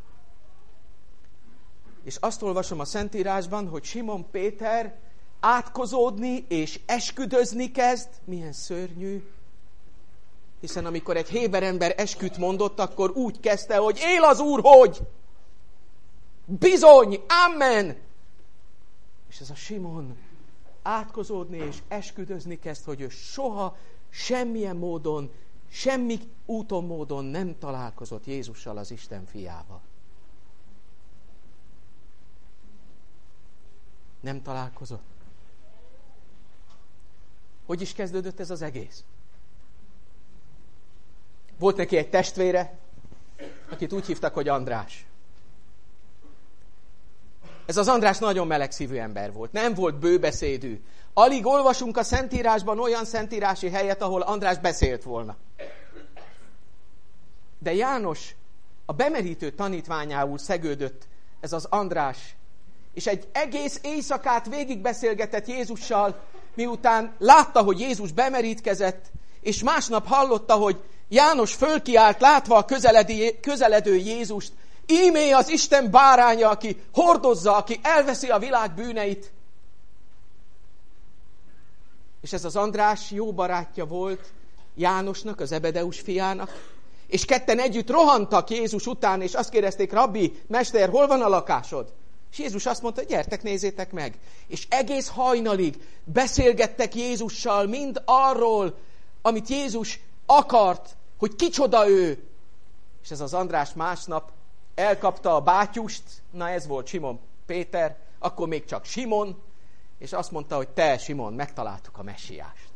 És azt olvasom a Szentírásban, hogy Simon Péter átkozódni és esküdözni kezd. Milyen szörnyű. Hiszen amikor egy héber ember esküt mondott, akkor úgy kezdte, hogy él az Úr, hogy bizony, amen. És ez a Simon átkozódni és esküdözni kezd, hogy ő soha semmilyen módon, semmi úton, módon nem találkozott Jézussal, az Isten fiával. Nem találkozott. Hogy is kezdődött ez az egész? Volt neki egy testvére, akit úgy hívtak, hogy András. Ez az András nagyon melegszívű ember volt, nem volt bőbeszédű. Alig olvasunk a Szentírásban olyan szentírási helyet, ahol András beszélt volna. De János a bemerítő tanítványául szegődött ez az András, és egy egész éjszakát végigbeszélgetett Jézussal, miután látta, hogy Jézus bemerítkezett, és másnap hallotta, hogy János fölkiált, látva a közeledő Jézust, Ímé az Isten báránya, aki hordozza, aki elveszi a világ bűneit. És ez az András jó barátja volt Jánosnak, az Ebedeus fiának, és ketten együtt rohantak Jézus után, és azt kérdezték, Rabbi, mester, hol van a lakásod? És Jézus azt mondta, gyertek, nézzétek meg. És egész hajnalig beszélgettek Jézussal mind arról, amit Jézus akart, hogy kicsoda ő. És ez az András másnap elkapta a bátyust, na ez volt Simon Péter, akkor még csak Simon, és azt mondta, hogy te, Simon, megtaláltuk a messiást.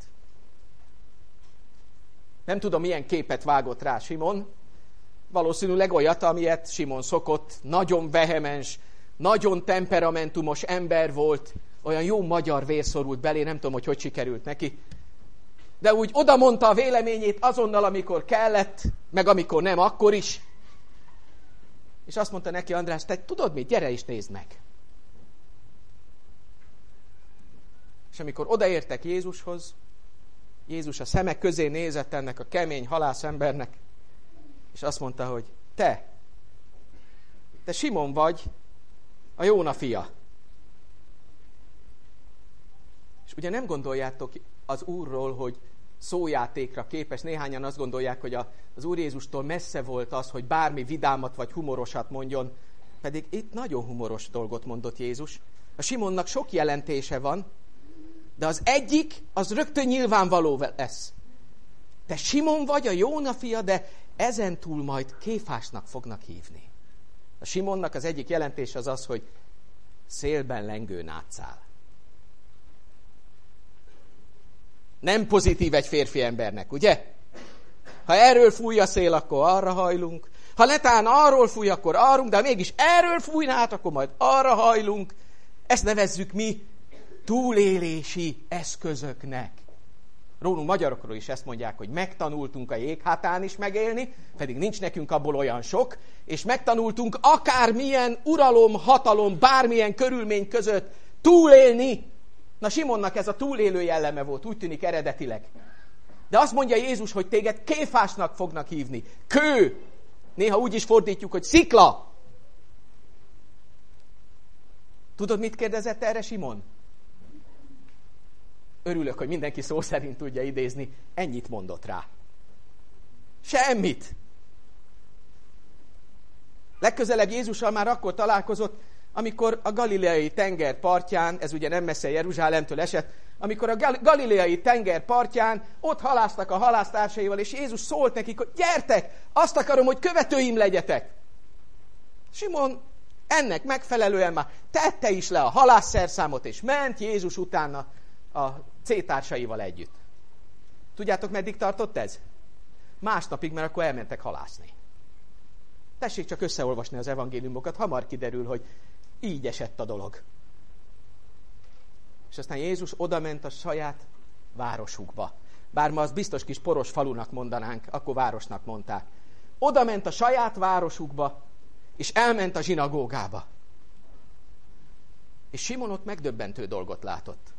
Nem tudom, milyen képet vágott rá Simon, valószínűleg olyat, amilyet Simon szokott, nagyon vehemens, nagyon temperamentumos ember volt, olyan jó magyar vér szorult belé, nem tudom, hogy sikerült neki. De úgy oda mondta a véleményét azonnal, amikor kellett, meg amikor nem, akkor is. És azt mondta neki András, te tudod mit, gyere és nézd meg. És amikor odaértek Jézushoz, Jézus a szemek közé nézett ennek a kemény halászembernek, és azt mondta, hogy te Simon vagy, a Jóna fia. És ugye nem gondoljátok az Úrról, hogy szójátékra képes. Néhányan azt gondolják, hogy az Úr Jézustól messze volt az, hogy bármi vidámat vagy humorosat mondjon. Pedig itt nagyon humoros dolgot mondott Jézus. A Simonnak sok jelentése van, de az egyik, az rögtön nyilvánvaló lesz. Te Simon vagy, a Jóna fia, de ezentúl majd Kéfásnak fognak hívni. A Simonnak az egyik jelentése az az, hogy szélben lengőn átszáll. Nem pozitív egy férfi embernek, ugye? Ha erről fúj a szél, akkor arra hajlunk. Ha netán arról fúj, akkor arrunk, de mégis erről fújna át, akkor majd arra hajlunk. Ezt nevezzük mi túlélési eszközöknek. Rólunk magyarokról is ezt mondják, hogy megtanultunk a jéghátán is megélni, pedig nincs nekünk abból olyan sok, és megtanultunk akármilyen uralom, hatalom, bármilyen körülmény között túlélni. Na Simonnak ez a túlélő jelleme volt, úgy tűnik eredetileg. De azt mondja Jézus, hogy téged Kéfásnak fognak hívni. Kő! Néha úgy is fordítjuk, hogy szikla! Tudod, mit kérdezett erre Simon? Örülök, hogy mindenki szó szerint tudja idézni. Ennyit mondott rá. Semmit. Legközelebb Jézussal már akkor találkozott, amikor a galileai tenger partján, ez ugye nem messze Jeruzsálemtől esett, amikor a galileai tenger partján ott halásztak a halásztársaival, és Jézus szólt nekik, hogy gyertek, azt akarom, hogy követőim legyetek. Simon ennek megfelelően már tette is le a halászszerszámot, és ment Jézus utána a cétársaival együtt. Tudjátok, meddig tartott ez? Másnapig, mert akkor elmentek halászni. Tessék csak összeolvasni az evangéliumokat, hamar kiderül, hogy így esett a dolog. És aztán Jézus odament a saját városukba. Bár ma azt biztos kis poros falunak mondanánk, akkor városnak mondták. Odament a saját városukba, és elment a zsinagógába. És Simon ott megdöbbentő dolgot látott.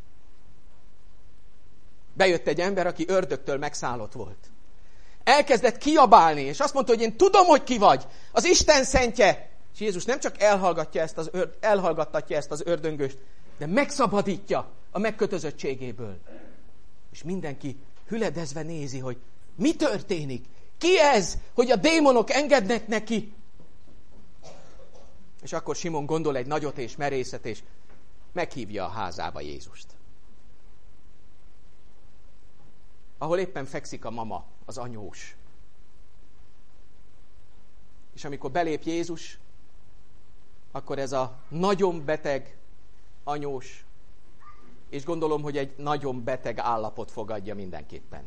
Bejött egy ember, aki ördögtől megszállott volt. Elkezdett kiabálni, és azt mondta, hogy én tudom, hogy ki vagy. Az Isten szentje. És Jézus nem csak elhallgattatja ezt az ördöngöst, de megszabadítja a megkötözöttségéből. És mindenki hüledezve nézi, hogy mi történik. Ki ez, hogy a démonok engednek neki? És akkor Simon gondol egy nagyot és merészet, és meghívja a házába Jézust. Ahol éppen fekszik a mama, az anyós. És amikor belép Jézus, akkor ez a nagyon beteg anyós, és gondolom, hogy egy nagyon beteg állapot fogadja mindenképpen.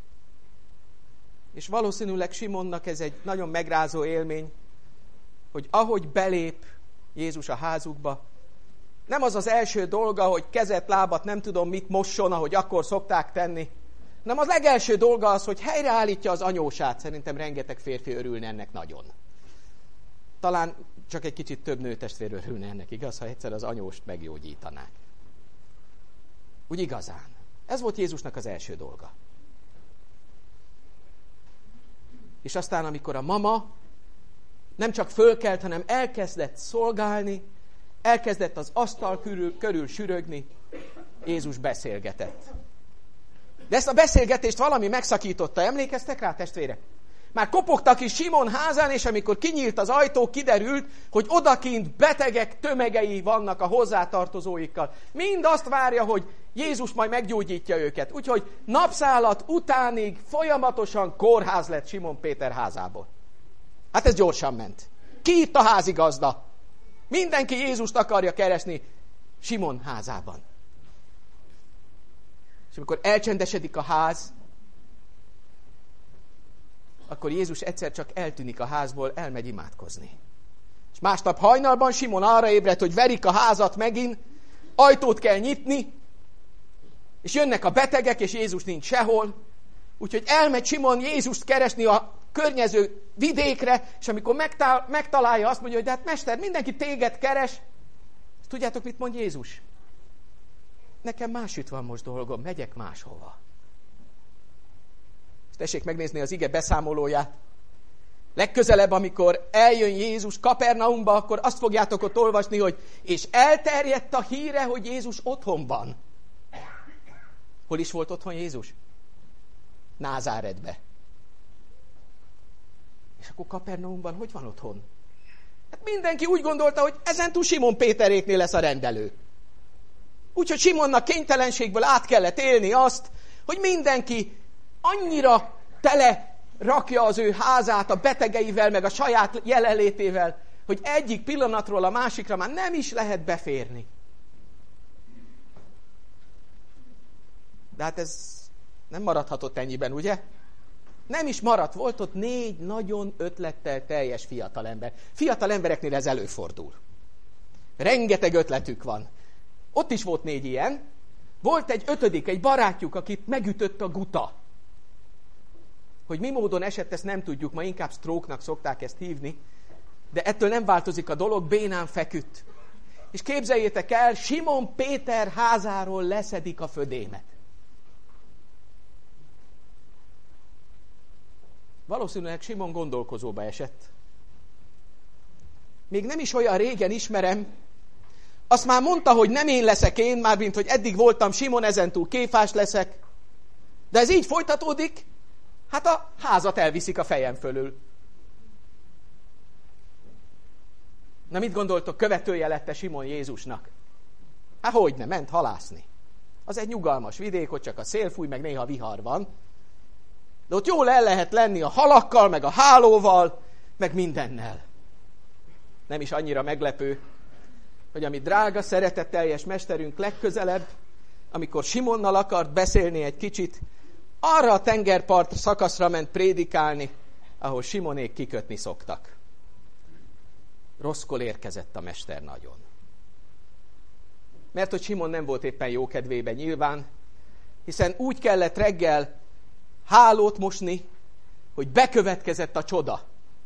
És valószínűleg Simonnak ez egy nagyon megrázó élmény, hogy ahogy belép Jézus a házukba, nem az az első dolga, hogy kezet, lábat, nem tudom mit mosson, ahogy akkor szokták tenni, hanem az legelső dolga az, hogy helyreállítja az anyósát. Szerintem rengeteg férfi örülne ennek nagyon. Talán csak egy kicsit több nőtestvér örülne ennek, igaz, ha egyszer az anyóst meggyógyítanák. Úgy igazán. Ez volt Jézusnak az első dolga. És aztán, amikor a mama Nem csak fölkelt, hanem elkezdett szolgálni, elkezdett az asztal körül sürögni, Jézus beszélgetett. De ezt a beszélgetést valami megszakította. Emlékeztek rá, testvérek? Már kopogtak is Simon házán, és amikor kinyílt az ajtó, kiderült, hogy odakint betegek tömegei vannak a hozzátartozóikkal. Mind azt várja, hogy Jézus majd meggyógyítja őket. Úgyhogy napszálat utánig folyamatosan kórház lett Simon Péter házából. Hát ez gyorsan ment. Ki itt a házigazda? Mindenki Jézust akarja keresni Simon házában. És amikor elcsendesedik a ház, akkor Jézus egyszer csak eltűnik a házból, elmegy imádkozni. És másnap hajnalban Simon arra ébredt, hogy verik a házat megint, ajtót kell nyitni, és jönnek a betegek, és Jézus nincs sehol. Úgyhogy elmegy Simon Jézust keresni a környező vidékre, és amikor megtalálja, azt mondja, hogy de hát mester, mindenki téged keres. És tudjátok, mit mond Jézus? Nekem másütt van most dolgom, megyek máshova. Tessék megnézni az ige beszámolóját. Legközelebb, amikor eljön Jézus Kapernaumba, akkor azt fogjátok ott olvasni, hogy és elterjedt a híre, hogy Jézus otthon van. Hol is volt otthon Jézus? Názáretbe. És akkor Kapernaumban hogy van otthon? Hát mindenki úgy gondolta, hogy ezentúl Simon Péteréknél lesz a rendelő. Úgyhogy Simonnak kénytelenségből át kellett élni azt, hogy mindenki annyira tele rakja az ő házát a betegeivel, meg a saját jelenlétével, hogy egyik pillanatról a másikra már nem is lehet beférni. De hát ez nem maradhatott ennyiben, ugye? Nem is maradt. Volt ott 4 nagyon ötlettel teljes fiatalember. Fiatal embereknél ez előfordul. Rengeteg ötletük van. Ott is volt 4 ilyen. Volt egy 5., egy barátjuk, akit megütött a guta. Hogy mi módon esett, ezt nem tudjuk, ma inkább stroke-nak szokták ezt hívni, de ettől nem változik a dolog, bénán feküdt. És képzeljétek el, Simon Péter házáról leszedik a födémet. Valószínűleg Simon gondolkozóba esett. Még nem is olyan régen ismerem, azt már mondta, hogy nem én leszek én, mármint, hogy eddig voltam Simon, ezentúl Kéfás leszek. De ez így folytatódik, hát a házat elviszik a fejem fölül. Na mit gondoltok, követője lett Simon Jézusnak? Hát hogyne, ment halászni. Az egy nyugalmas vidék, hogy csak a szél fúj, meg néha vihar van. De ott jól el lehet lenni a halakkal, meg a hálóval, meg mindennel. Nem is annyira meglepő, hogy ami drága, szeretetteljes mesterünk legközelebb, amikor Simonnal akart beszélni egy kicsit, arra a tengerpart szakaszra ment prédikálni, ahol Simonék kikötni szoktak. Rosszkor érkezett a mester nagyon. Mert hogy Simon nem volt éppen jó kedvében nyilván, hiszen úgy kellett reggel hálót mosni, hogy bekövetkezett a csoda.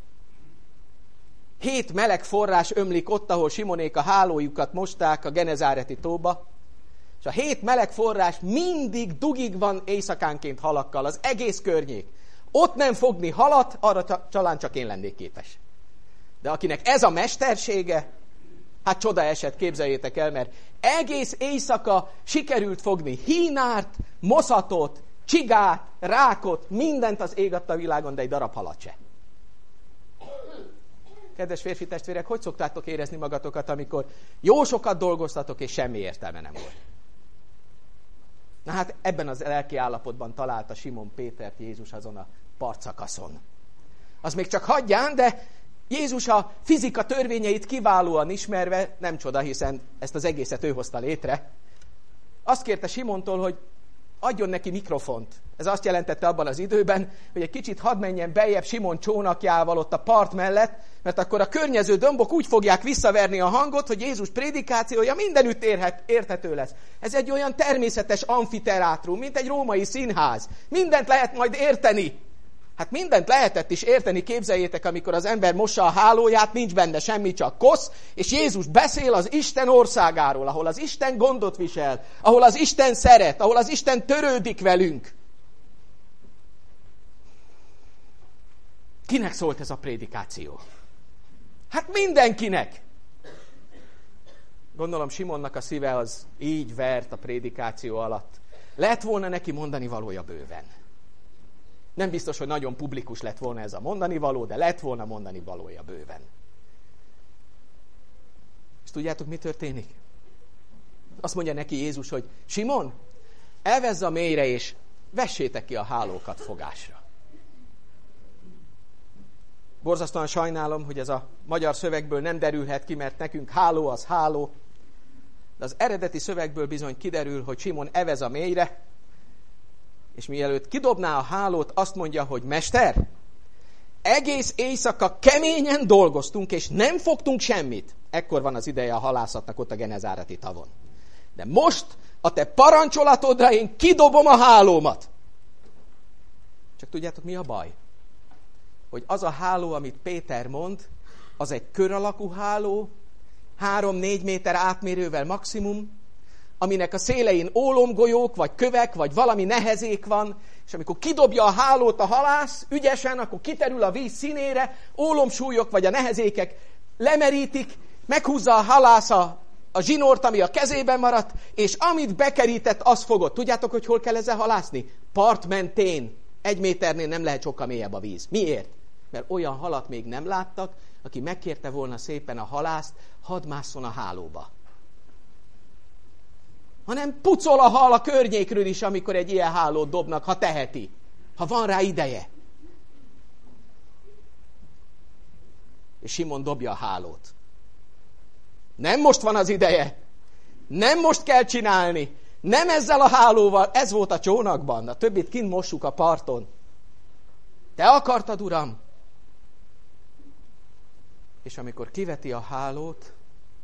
7 meleg forrás ömlik ott, ahol Simonék a hálójukat mosták a Genezáreti tóba, és a 7 meleg forrás mindig dugig van éjszakánként halakkal, az egész környék. Ott nem fogni halat, arra talán csak én lennék képes. De akinek ez a mestersége, hát csoda eset, képzeljétek el, mert egész éjszaka sikerült fogni hínárt, moszatot, csigát, rákot, mindent az ég adta a világon, de egy darab halat se. Kedves férfi testvérek, hogy szoktátok érezni magatokat, amikor jó sokat dolgoztatok, és semmi értelme nem volt? Na hát ebben az lelki állapotban találta Simon Pétert Jézus azon a partszakaszon. Az még csak hagyján, de Jézus a fizika törvényeit kiválóan ismerve, nem csoda, hiszen ezt az egészet ő hozta létre, azt kérte Simontól, hogy adjon neki mikrofont. Ez azt jelentette abban az időben, hogy egy kicsit hadd menjen beljebb Simon csónakjával ott a part mellett, mert akkor a környező dombok úgy fogják visszaverni a hangot, hogy Jézus prédikációja mindenütt érthető lesz. Ez egy olyan természetes amfiteátrum, mint egy római színház. Mindent lehet majd érteni. Hát mindent lehetett is érteni, képzeljétek, amikor az ember mossa a hálóját, nincs benne semmi, csak kosz, és Jézus beszél az Isten országáról, ahol az Isten gondot visel, ahol az Isten szeret, ahol az Isten törődik velünk. Kinek szólt ez a prédikáció? Hát mindenkinek! Gondolom Simonnak a szíve az így vert a prédikáció alatt. Lett volna neki mondani valója bőven. Nem biztos, hogy nagyon publikus lett volna ez a mondani való, de lett volna mondani valója bőven. És tudjátok, mi történik? Azt mondja neki Jézus, hogy Simon, elvezz a mélyre, és vessétek ki a hálókat fogásra. Borzasztóan sajnálom, hogy ez a magyar szövegből nem derülhet ki, mert nekünk háló az háló. De az eredeti szövegből bizony kiderül, hogy Simon evez a mélyre, és mielőtt kidobná a hálót, azt mondja, hogy Mester, egész éjszaka keményen dolgoztunk, és nem fogtunk semmit. Ekkor van az ideje a halászatnak ott a Genezáreti tavon. De most a te parancsolatodra én kidobom a hálómat. Csak tudjátok, mi a baj? Hogy az a háló, amit Péter mond, az egy kör alakú háló, 3-4 méter átmérővel maximum, aminek a szélein ólomgolyók, vagy kövek, vagy valami nehezék van, és amikor kidobja a hálót a halász ügyesen, akkor kiterül a víz színére, ólomsúlyok vagy a nehezékek lemerítik, meghúzza a halász a zsinort, ami a kezében maradt, és amit bekerített, az fogott. Tudjátok, hogy hol kell ezzel halászni? Part mentén. 1 méternél nem lehet sokkal mélyebb a víz. Miért? Mert olyan halat még nem láttak, aki megkérte volna szépen a halászt, hadd másszon a hálóba. Hanem pucol a hal a környékről is, amikor egy ilyen hálót dobnak, ha teheti. Ha van rá ideje. És Simon dobja a hálót. Nem most van az ideje. Nem most kell csinálni. Nem ezzel a hálóval. Ez volt a csónakban. A többit kint mossuk a parton. Te akartad, Uram? És amikor kiveti a hálót,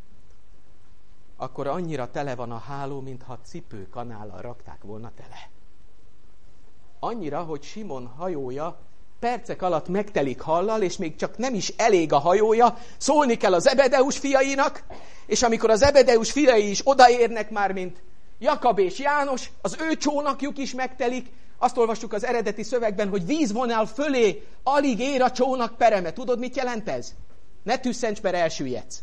akkor annyira tele van a háló, mintha cipőkanállal rakták volna tele. Annyira, hogy Simon hajója percek alatt megtelik hallal, és még csak nem is elég a hajója, szólni kell az Zebedeus fiainak, és amikor az Zebedeus fiai is odaérnek már, mint Jakab és János, az ő csónakjuk is megtelik. Azt olvassuk az eredeti szövegben, hogy vízvonal fölé alig ér a csónak pereme. Tudod, mit jelent ez? Ne tüsszents, mert elsüllyedsz.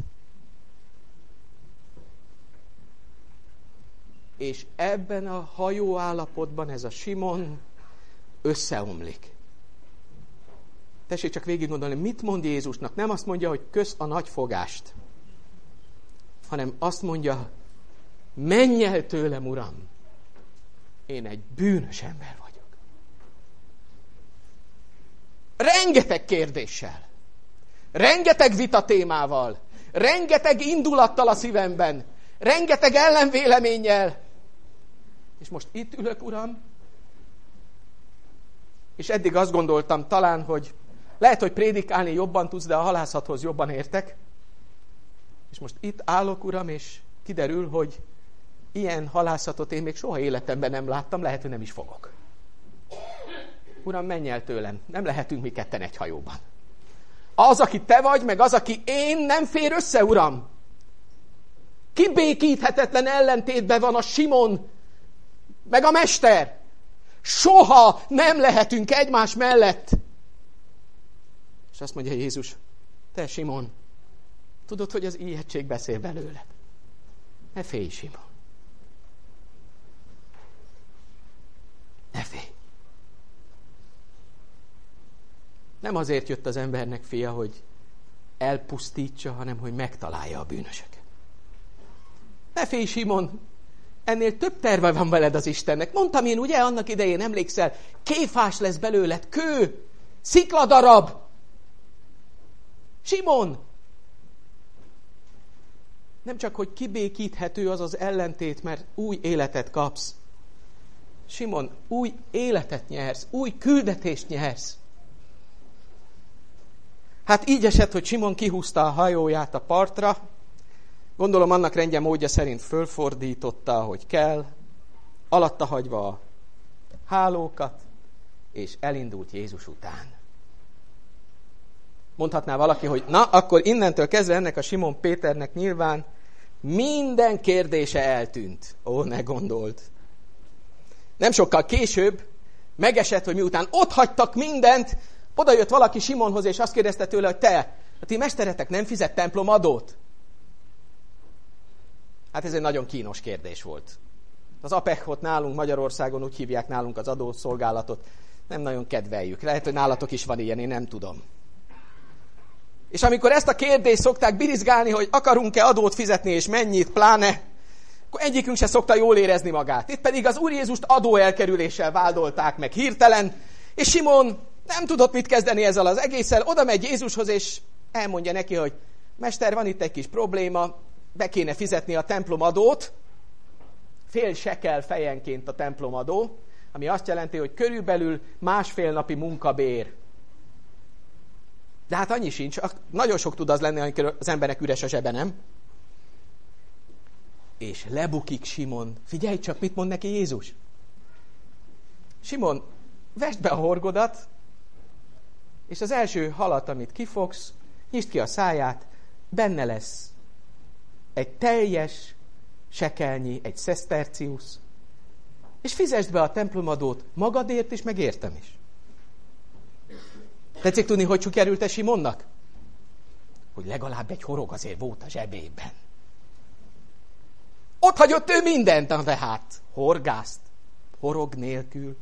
És ebben a hajó állapotban ez a Simon összeomlik. Tessék csak végig gondolni, mit mond Jézusnak? Nem azt mondja, hogy kösz a nagy fogást, hanem azt mondja, menj el tőlem, Uram, én egy bűnös ember vagyok. Rengeteg kérdéssel, rengeteg vitatémával, rengeteg indulattal a szívemben, rengeteg ellenvéleménnyel. És most itt ülök, Uram, és eddig azt gondoltam talán, hogy lehet, hogy prédikálni jobban tudsz, de a halászathoz jobban értek. És most itt állok, Uram, és kiderül, hogy ilyen halászatot én még soha életemben nem láttam, lehet, hogy nem is fogok. Uram, menj el tőlem, nem lehetünk mi ketten egy hajóban. Az, aki te vagy, meg az, aki én, nem fér össze, Uram. Kibékíthetetlen ellentétben van a Simon, meg a Mester. Soha nem lehetünk egymás mellett. És azt mondja Jézus, te Simon, tudod, hogy az ijegység beszél belőled. Ne félj, Simon. Ne félj. Nem azért jött az embernek fia, hogy elpusztítsa, hanem hogy megtalálja a bűnösöket. Ne félj, Simon, ennél több terve van veled az Istennek. Mondtam én, ugye, annak idején, emlékszel, kéfás lesz belőled, kő, szikladarab. Simon! Nem csak, hogy kibékíthető az az ellentét, mert új életet kapsz. Simon, új életet nyersz, új küldetést nyersz. Hát így esett, hogy Simon kihúzta a hajóját a partra, gondolom annak rendje módja szerint fölfordította, ahogy kell, alatta hagyva a hálókat, és elindult Jézus után. Mondhatná valaki, hogy na, akkor innentől kezdve ennek a Simon Péternek nyilván minden kérdése eltűnt. Ó, ne gondold! Nem sokkal később megesett, hogy miután ott hagytak mindent, oda jött valaki Simonhoz, és azt kérdezte tőle, hogy te, A ti mesteretek nem fizet templomadót? Hát ez egy nagyon kínos kérdés volt. Az APEC-ot nálunk Magyarországon úgy hívják nálunk az adószolgálatot, nem nagyon kedveljük. Lehet, hogy nálatok is van ilyen, én nem tudom. És amikor ezt a kérdést szokták birizgálni, hogy akarunk-e adót fizetni, és mennyit, pláne, akkor egyikünk se szokta jól érezni magát. Itt pedig az Úr Jézust adóelkerüléssel vádolták meg hirtelen, és Simon nem tudott mit kezdeni ezzel az egésszel, oda megy Jézushoz, és elmondja neki, hogy mester, van itt egy kis probléma, be kéne fizetni a templomadót, fél sekel fejenként a templomadó, ami azt jelenti, hogy körülbelül 1,5 napi munkabér. De hát annyi sincs, nagyon sok tud az lenni, amikor az embernek üres a zsebe, nem? És lebukik Simon. Figyelj csak, mit mond neki Jézus. Simon, vesd be a horgodat, és az első halat, amit kifogsz, nyisd ki a száját, benne lesz egy teljes sekelnyi, egy szesztercius, és fizesd be a templomadót magadért is, meg értem is. Tetszik tudni, hogy sikerült Simonnak? Hogy legalább egy horog azért volt a zsebében. Ott hagyott ő mindent, de hát horgászt, horog nélkül.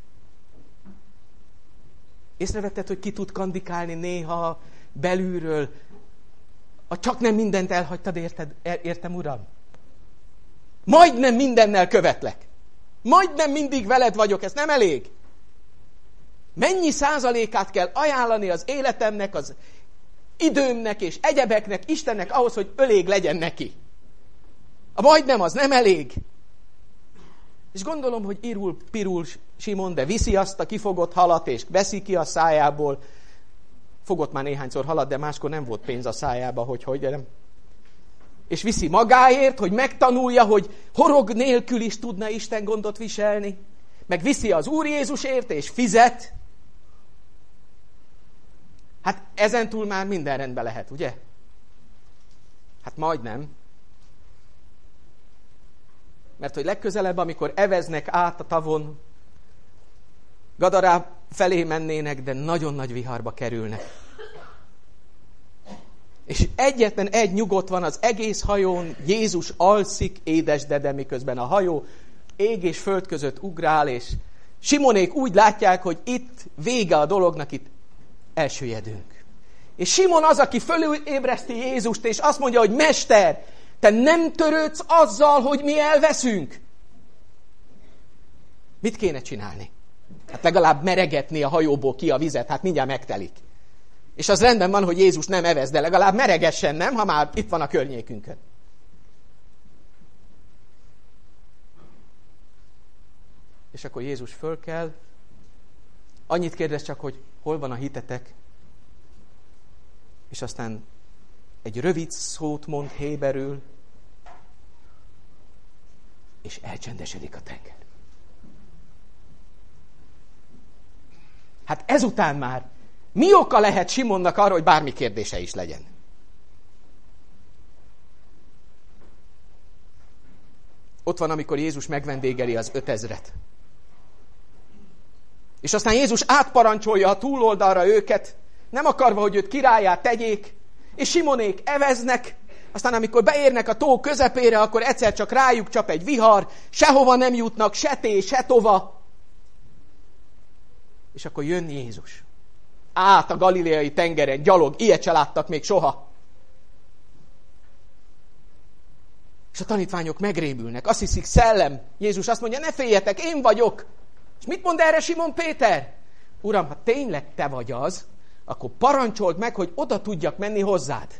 Észrevetted, hogy ki tud kandikálni néha belülről, csak nem mindent elhagytad, értem, Uram? Majdnem mindennel követlek. Majdnem mindig veled vagyok, ez nem elég. Mennyi százalékát kell ajánlani az életemnek, az időmnek és egyebeknek, Istennek ahhoz, hogy elég legyen neki. A majdnem az nem elég. És gondolom, hogy pirul Simon, de viszi azt a kifogott halat, és veszi ki a szájából. Fogott már néhányszor halat, de máskor nem volt pénz a szájába, hogy nem. És viszi magáért, hogy megtanulja, hogy horog nélkül is tudna Isten gondot viselni. Meg viszi az Úr Jézusért, és fizet. Hát ezentúl már minden rendben lehet, ugye? Hát majdnem. Mert hogy legközelebb, amikor eveznek át a tavon, Gadará felé mennének, de nagyon nagy viharba kerülnek. És egyetlen egy nyugodt van az egész hajón, Jézus alszik, édesdede, miközben a hajó ég és föld között ugrál, és Simonék úgy látják, hogy itt vége a dolognak, itt elsüllyedünk. És Simon az, aki fölébreszti Jézust, és azt mondja, hogy Mester, te nem törődsz azzal, hogy mi elveszünk. Mit kéne csinálni? Hát legalább meregetni a hajóból ki a vizet, hát mindjárt megtelik. És az rendben van, hogy Jézus nem evez, de legalább meregessen, nem? Ha már itt van a környékünkön. És akkor Jézus fölkel, annyit kérdez csak, hogy hol van a hitetek, és aztán egy rövid szót mond héberül, és elcsendesedik a tenger. Hát ezután már mi oka lehet Simonnak arra, hogy bármi kérdése is legyen? Ott van, amikor Jézus megvendégeli az 5000-et. És aztán Jézus átparancsolja a túloldalra őket, nem akarva, hogy őt királlyá tegyék, és Simonék eveznek, aztán amikor beérnek a tó közepére, akkor egyszer csak rájuk csap egy vihar, sehova nem jutnak, se té, se tova. És akkor jön Jézus. Át a galileai tengeren, gyalog, ilyet se láttak még soha. És a tanítványok megrémülnek, azt hiszik szellem. Jézus azt mondja, ne féljetek, én vagyok. És mit mond erre Simon Péter? Uram, ha tényleg te vagy az, akkor parancsold meg, hogy oda tudjak menni hozzád.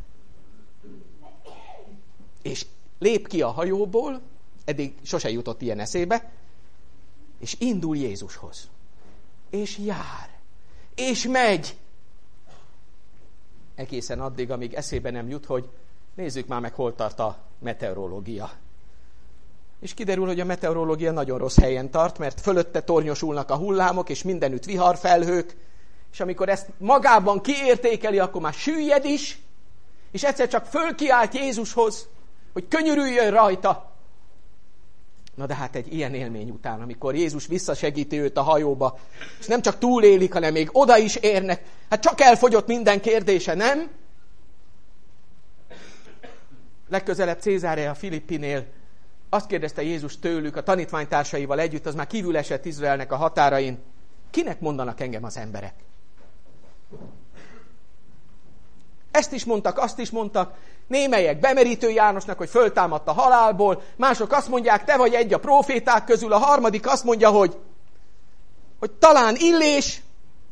És lép ki a hajóból, eddig sose jutott ilyen eszébe, és indul Jézushoz. És jár. És megy. Egészen addig, amíg eszébe nem jut, hogy nézzük már meg, hol tart a meteorológia. És kiderül, hogy a meteorológia nagyon rossz helyen tart, mert fölötte tornyosulnak a hullámok, és mindenütt viharfelhők, és amikor ezt magában kiértékeli, akkor már süllyed is, és egyszer csak fölkiált Jézushoz, hogy könyörüljön rajta. Na de hát egy ilyen élmény után, amikor Jézus visszasegíti őt a hajóba, és nem csak túlélik, hanem még oda is érnek, hát csak elfogyott minden kérdése, nem? legközelebb Cézárea Filippinél azt kérdezte Jézus tőlük, a tanítványtársaival együtt, az már kívül esett Izraelnek a határain, kinek mondanak engem az emberek? Ezt is mondtak, azt is mondtak, némelyek Bemerítő Jánosnak, hogy föltámadt a halálból, mások azt mondják, te vagy egy a próféták közül, a harmadik azt mondja, hogy talán Illés.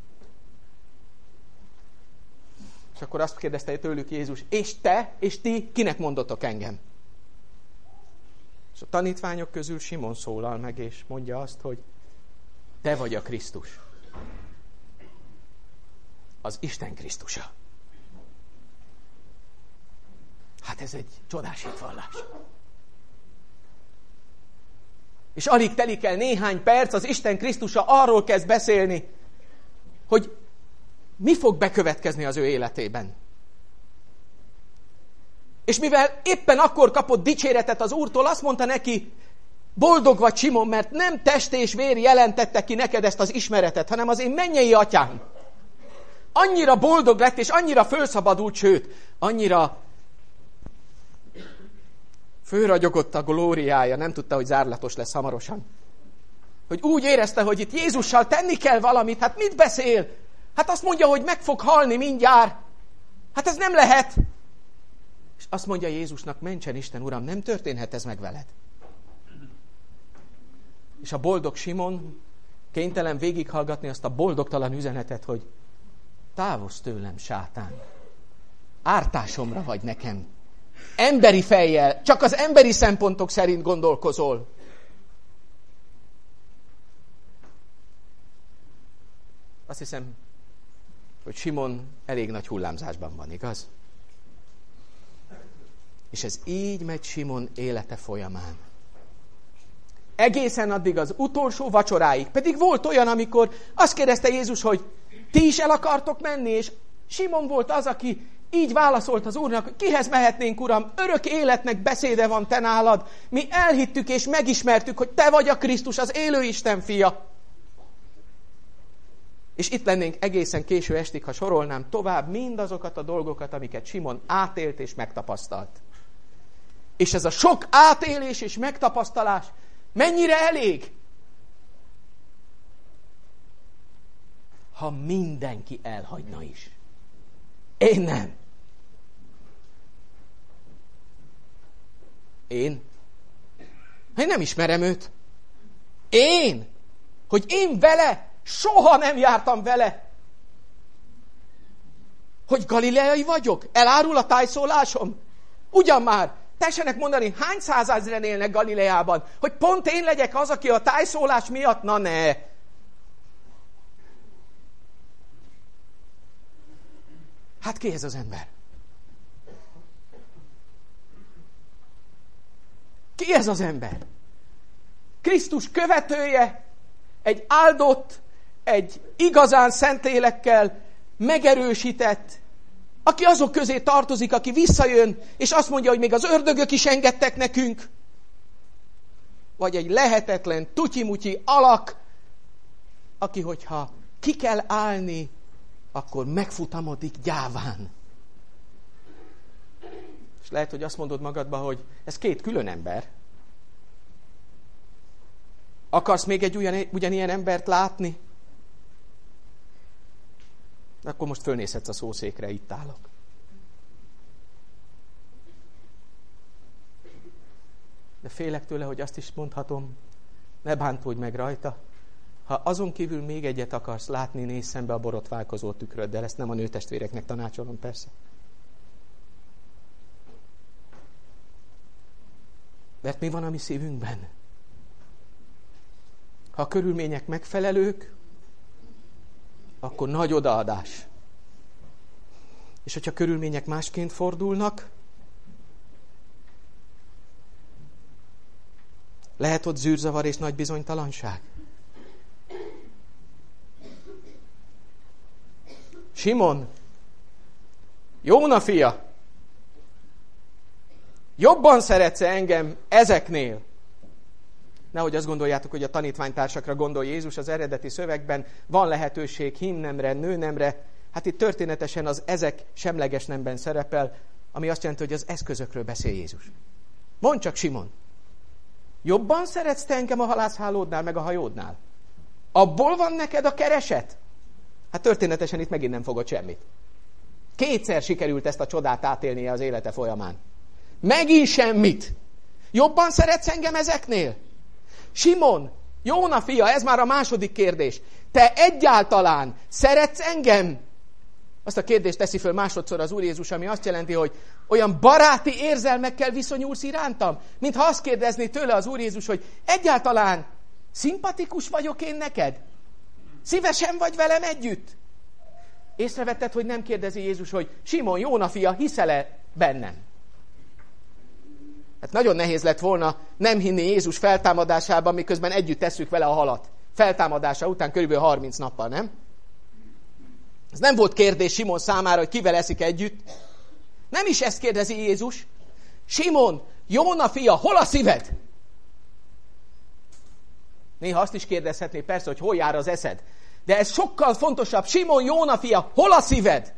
És akkor azt kérdezte tőlük Jézus, és te, és ti, kinek mondotok engem? És a tanítványok közül Simon szólal meg, és mondja azt, hogy te vagy a Krisztus. Az Isten Krisztusa. Hát ez egy csodás hitvallás. És alig telik el néhány perc, az Isten Krisztusa arról kezd beszélni, hogy mi fog bekövetkezni az ő életében. És mivel éppen akkor kapott dicséretet az Úrtól, azt mondta neki, boldog vagy Simon, mert nem test és vér jelentette ki neked ezt az ismeretet, hanem az én mennyei atyám. Annyira boldog lett, és annyira fölszabadult, sőt, annyira fölragyogott a glóriája, nem tudta, hogy zárlatos lesz hamarosan. Hogy úgy érezte, hogy itt Jézussal tenni kell valamit, hát mit beszél? Hát azt mondja, hogy meg fog halni mindjárt. Hát ez nem lehet. És azt mondja Jézusnak, mentsen Isten, Uram, nem történhet ez meg veled. És a boldog Simon kénytelen végighallgatni azt a boldogtalan üzenetet, hogy távozz tőlem, sátán. Ártásomra vagy nekem. Emberi fejjel, csak az emberi szempontok szerint gondolkozol. Azt hiszem, hogy Simon elég nagy hullámzásban van, igaz? És ez így megy Simon élete folyamán. Egészen addig az utolsó vacsoráig. Pedig volt olyan, amikor azt kérdezte Jézus, hogy ti is el akartok menni, és Simon volt az, aki így válaszolt az Úrnak, hogy kihez mehetnénk, Uram, örök életnek beszéde van te nálad. Mi elhittük és megismertük, hogy te vagy a Krisztus, az élő Isten fia. És itt lennénk egészen késő estig, ha sorolnám tovább mindazokat a dolgokat, amiket Simon átélt és megtapasztalt. És ez a sok átélés és megtapasztalás mennyire elég? Ha mindenki elhagyna is. Én nem. Én nem ismerem őt. Hogy én vele soha nem jártam vele. Hogy galileai vagyok? Elárul a tájszólásom? Ugyan már, tessenek mondani, hány százezren élnek Galileában, hogy pont én legyek az, aki a tájszólás miatt, na ne. Hát ki ez az ember? Ki ez az ember? Krisztus követője, egy áldott, egy igazán Szentlélekkel megerősített, aki azok közé tartozik, aki visszajön, és azt mondja, hogy még az ördögök is engedtek nekünk. Vagy egy lehetetlen, tutyi-mutyi alak, aki, hogyha ki kell állni, akkor megfutamodik gyáván. És lehet, hogy azt mondod magadba, hogy ez két külön ember. Akarsz még egy ugyanilyen embert látni? Akkor most fölnézhetsz a szószékre, itt állok. De félek tőle, hogy azt is mondhatom, ne bántódj meg rajta. Ha azon kívül még egyet akarsz látni, nézz szembe a borotválkozó tükröddel. Ezt nem a nőtestvéreknek tanácsolom, persze. Mert mi van a mi szívünkben? Ha a körülmények megfelelők, akkor nagy odaadás. És hogyha körülmények másként fordulnak, lehet ott zűrzavar és nagy bizonytalanság. Simon, Jóna fia, jobban szeretsz engem ezeknél? Nehogy azt gondoljátok, hogy a tanítványtársakra gondol Jézus, az eredeti szövegben van lehetőség hímnemre, nőnemre. Hát itt történetesen az ezek semleges nemben szerepel. ami azt jelenti, hogy az eszközökről beszél Jézus. Mondd csak, Simon, jobban szeretsz te engem a halászhálódnál, meg a hajódnál? Abból van neked a kereset? Hát történetesen itt megint nem fogod semmit. 2-szer sikerült ezt a csodát átélnie az élete folyamán. Megint semmit. Jobban szeretsz engem ezeknél? Simon, Jóna fia, ez már a második kérdés. Te egyáltalán szeretsz engem? Azt a kérdést teszi föl másodszor az Úr Jézus, ami azt jelenti, hogy olyan baráti érzelmekkel viszonyulsz irántam, mintha azt kérdezné tőle az Úr Jézus, hogy egyáltalán szimpatikus vagyok én neked? Szívesen vagy velem együtt? Észrevetted, hogy nem kérdezi Jézus, hogy Simon, Jóna fia, hiszel-e bennem? Hát nagyon nehéz lett volna nem hinni Jézus feltámadásában, miközben együtt tesszük vele a halat. Feltámadása után körülbelül 30 nappal, nem? Ez nem volt kérdés Simon számára, hogy kivel eszik együtt. Nem is ezt kérdezi Jézus. Simon, Jóna fia, hol a szíved? Néha azt is kérdezhetné persze, hogy hol jár az eszed. De ez sokkal fontosabb. Simon, Jóna fia, hol a szíved?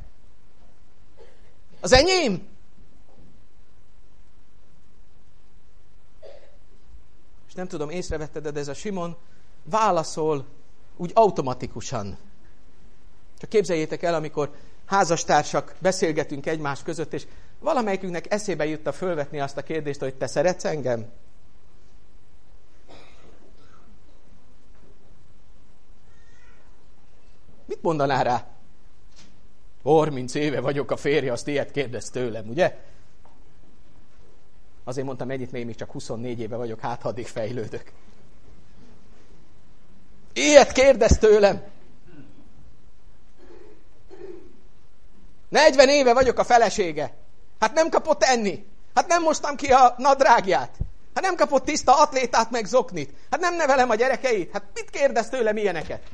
Az enyém? És nem tudom, észrevetted, de ez a Simon válaszol úgy automatikusan. Csak képzeljétek el, amikor házastársak beszélgetünk egymás között, és valamelyikünknek eszébe jutta fölvetni azt a kérdést, hogy te szeretsz engem? Mit mondanál rá? 30 éve vagyok a férje, azt ilyet kérdez tőlem, ugye? Azért mondtam ennyit, még csak 24 éve vagyok, hát addig fejlődök. Ilyet kérdez tőlem. 40 éve vagyok a felesége. Hát nem kapott enni. Hát nem mostam ki a nadrágját. Hát nem kapott tiszta atlétát meg zoknit. Hát nem nevelem a gyerekeit. Hát mit kérdez tőlem ilyeneket?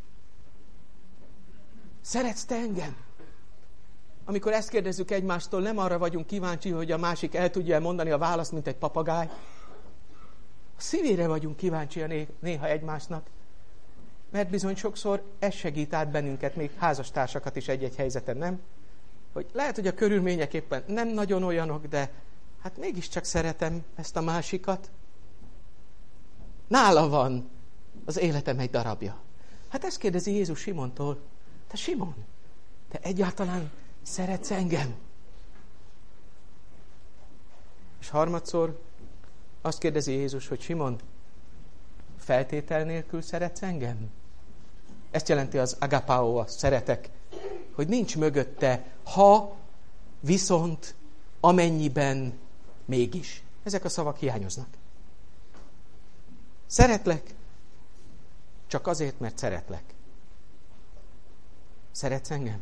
Szeretsz te engem? Amikor ezt kérdezzük egymástól, nem arra vagyunk kíváncsi, hogy a másik el tudja mondani a választ, mint egy papagáj. A szívére vagyunk kíváncsi néha egymásnak. Mert bizony sokszor ez segít át bennünket, még házastársakat is egy-egy helyzeten, nem? Hogy lehet, hogy a körülmények éppen nem nagyon olyanok, de hát mégiscsak szeretem ezt a másikat. Nála van az életem egy darabja. Hát ezt kérdezi Jézus Simontól. Te Simon, te egyáltalán szeretsz engem? És harmadszor azt kérdezi Jézus, hogy Simon, feltétel nélkül szeretsz engem? Ezt jelenti az agapao, a szeretek, hogy nincs mögötte ha, viszont, amennyiben, mégis. Ezek a szavak hiányoznak. Szeretlek, csak azért, mert szeretlek. Szeretsz engem?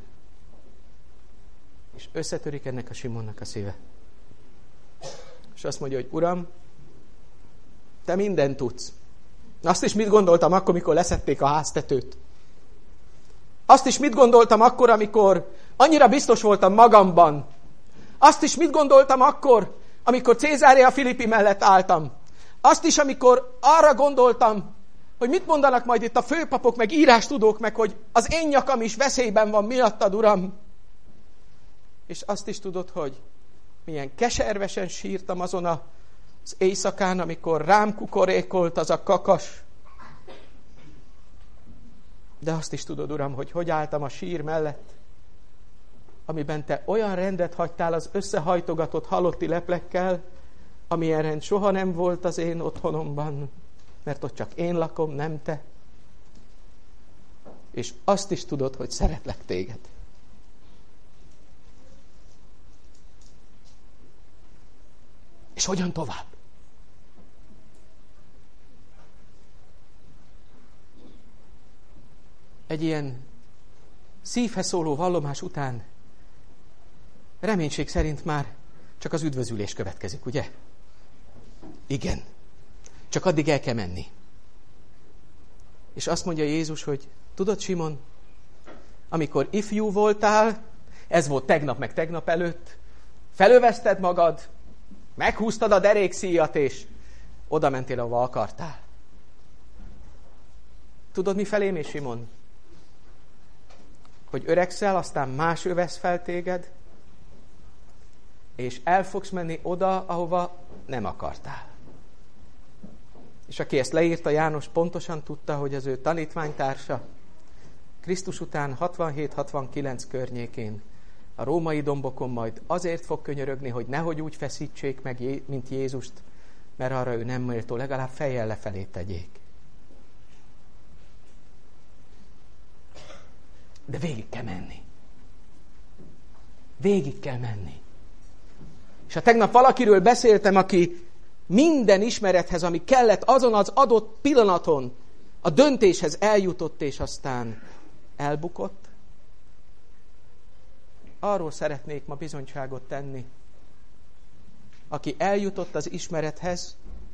És összetörik ennek a Simonnak a szíve. És azt mondja, hogy Uram, te mindent tudsz. Azt is mit gondoltam akkor, mikor leszették a háztetőt. Azt is mit gondoltam akkor, amikor annyira biztos voltam magamban. Azt is mit gondoltam akkor, amikor Cézárea Filippi mellett álltam. Azt is, amikor arra gondoltam, hogy mit mondanak majd itt a főpapok, meg írástudók, meg hogy az én nyakam is veszélyben van miattad, Uram. És azt is tudod, hogy milyen keservesen sírtam azon az éjszakán, amikor rám kukorékolt az a kakas. De azt is tudod, Uram, hogy álltam a sír mellett, amiben te olyan rendet hagytál az összehajtogatott halotti leplekkel, amilyen rend soha nem volt az én otthonomban, mert ott csak én lakom, nem te. És azt is tudod, hogy szeretlek téged. És hogyan tovább? Egy ilyen szívhez szóló vallomás után reménység szerint már csak az üdvözülés következik, ugye? Igen. Csak addig el kell menni. És azt mondja Jézus, hogy tudod, Simon, amikor ifjú voltál, ez volt tegnap meg tegnap előtt, felövezted magad, meghúztad a derékszíjat, és oda mentél, ahova akartál. Tudod, mi felé mész, Simon? Hogy öregszel, aztán más övesz fel téged, és el fogsz menni oda, ahova nem akartál. És aki ezt leírta, János pontosan tudta, hogy az ő tanítványtársa Krisztus után 67-69 környékén a római dombokon majd azért fog könyörögni, hogy nehogy úgy feszítsék meg, mint Jézust, mert arra ő nem méltó, legalább fejjel lefelé tegyék. De végig kell menni. Végig kell menni. És ha tegnap valakiről beszéltem, aki minden ismerethez, ami kellett azon az adott pillanaton, a döntéshez eljutott, és aztán elbukott, arról szeretnék ma bizonyságot tenni, aki eljutott az ismerethez,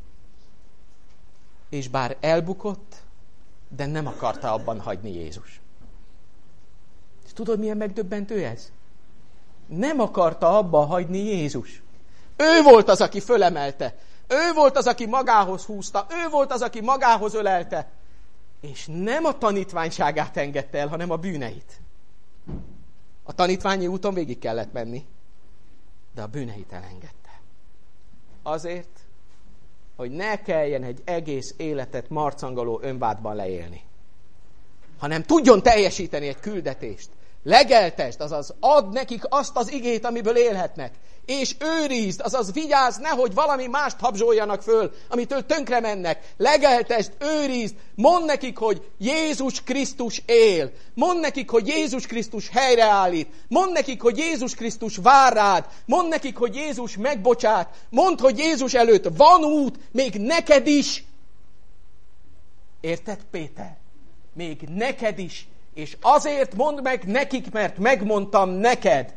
és bár elbukott, de nem akarta abban hagyni Jézus. Tudod, milyen megdöbbentő ez? Nem akarta abba hagyni Jézus. Ő volt az, aki fölemelte. Ő volt az, aki magához húzta. Ő volt az, aki magához ölelte. És nem a tanítványságát engedte el, hanem a bűneit. A tanítványi úton végig kellett menni, de a bűneit elengedte. Azért, hogy ne kelljen egy egész életet marcangoló önvádban leélni, hanem tudjon teljesíteni egy küldetést. Legeltesd, azaz add nekik azt az igét, amiből élhetnek. És őrizd, azaz vigyázz, nehogy valami mást habzsoljanak föl, amitől tönkre mennek. Legeltesd, őrizd, mondd nekik, hogy Jézus Krisztus él. Mondd nekik, hogy Jézus Krisztus helyreállít. Mondd nekik, hogy Jézus Krisztus vár rád. Mondd nekik, hogy Jézus megbocsát. Mondd, hogy Jézus előtt van út, még neked is. Érted, Péter? Még neked is. És azért mondd meg nekik, mert megmondtam neked.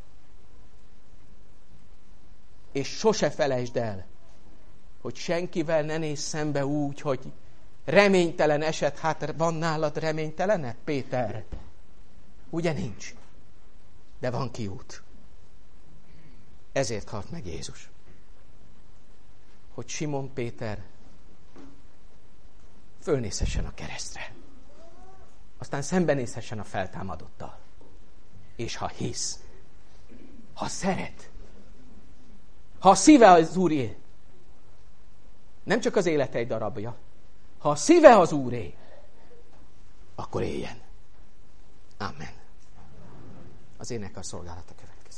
És sose felejtsd el, hogy senkivel ne nézz szembe úgy, hogy reménytelen eset. Hát van nálad reménytelenebb, Péter? Ugye nincs? De van kiút. Ezért halt meg Jézus. Hogy Simon Péter fölnézhessen a keresztre. Aztán szembenézhessen a feltámadottal. És ha hisz, ha szeret, ha a szíve az Úré, nem csak az élete egy darabja, ha a szíve az Úré, akkor éljen. Amen. Az énekel szolgálata következik.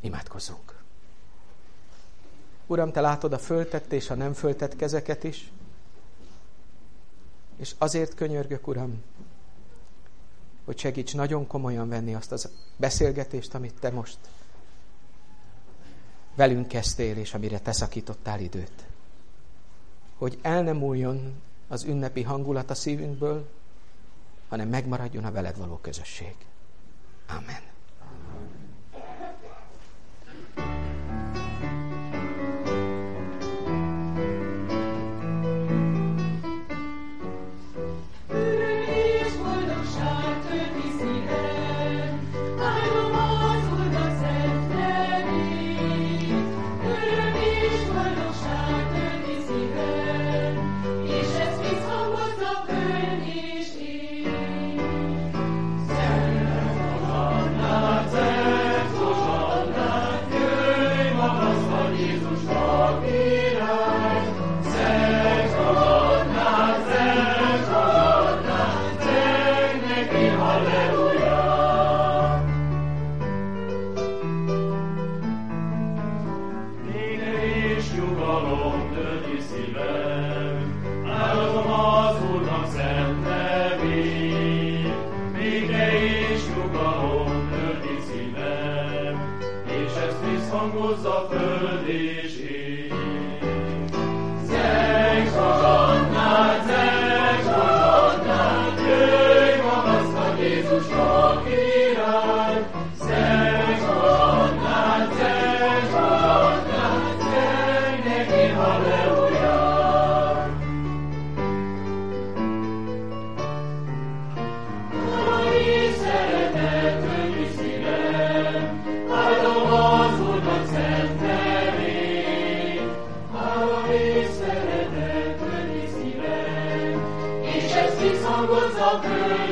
Imádkozzunk. Uram, Te látod a föltett és a nem föltett kezeket is, és azért könyörgök, Uram, hogy segíts nagyon komolyan venni azt az beszélgetést, amit Te most velünk kezdtél, és amire Te szakítottál időt. Hogy el nem múljon az ünnepi hangulat a szívünkből, hanem megmaradjon a veled való közösség. Amen. Visszhangozza a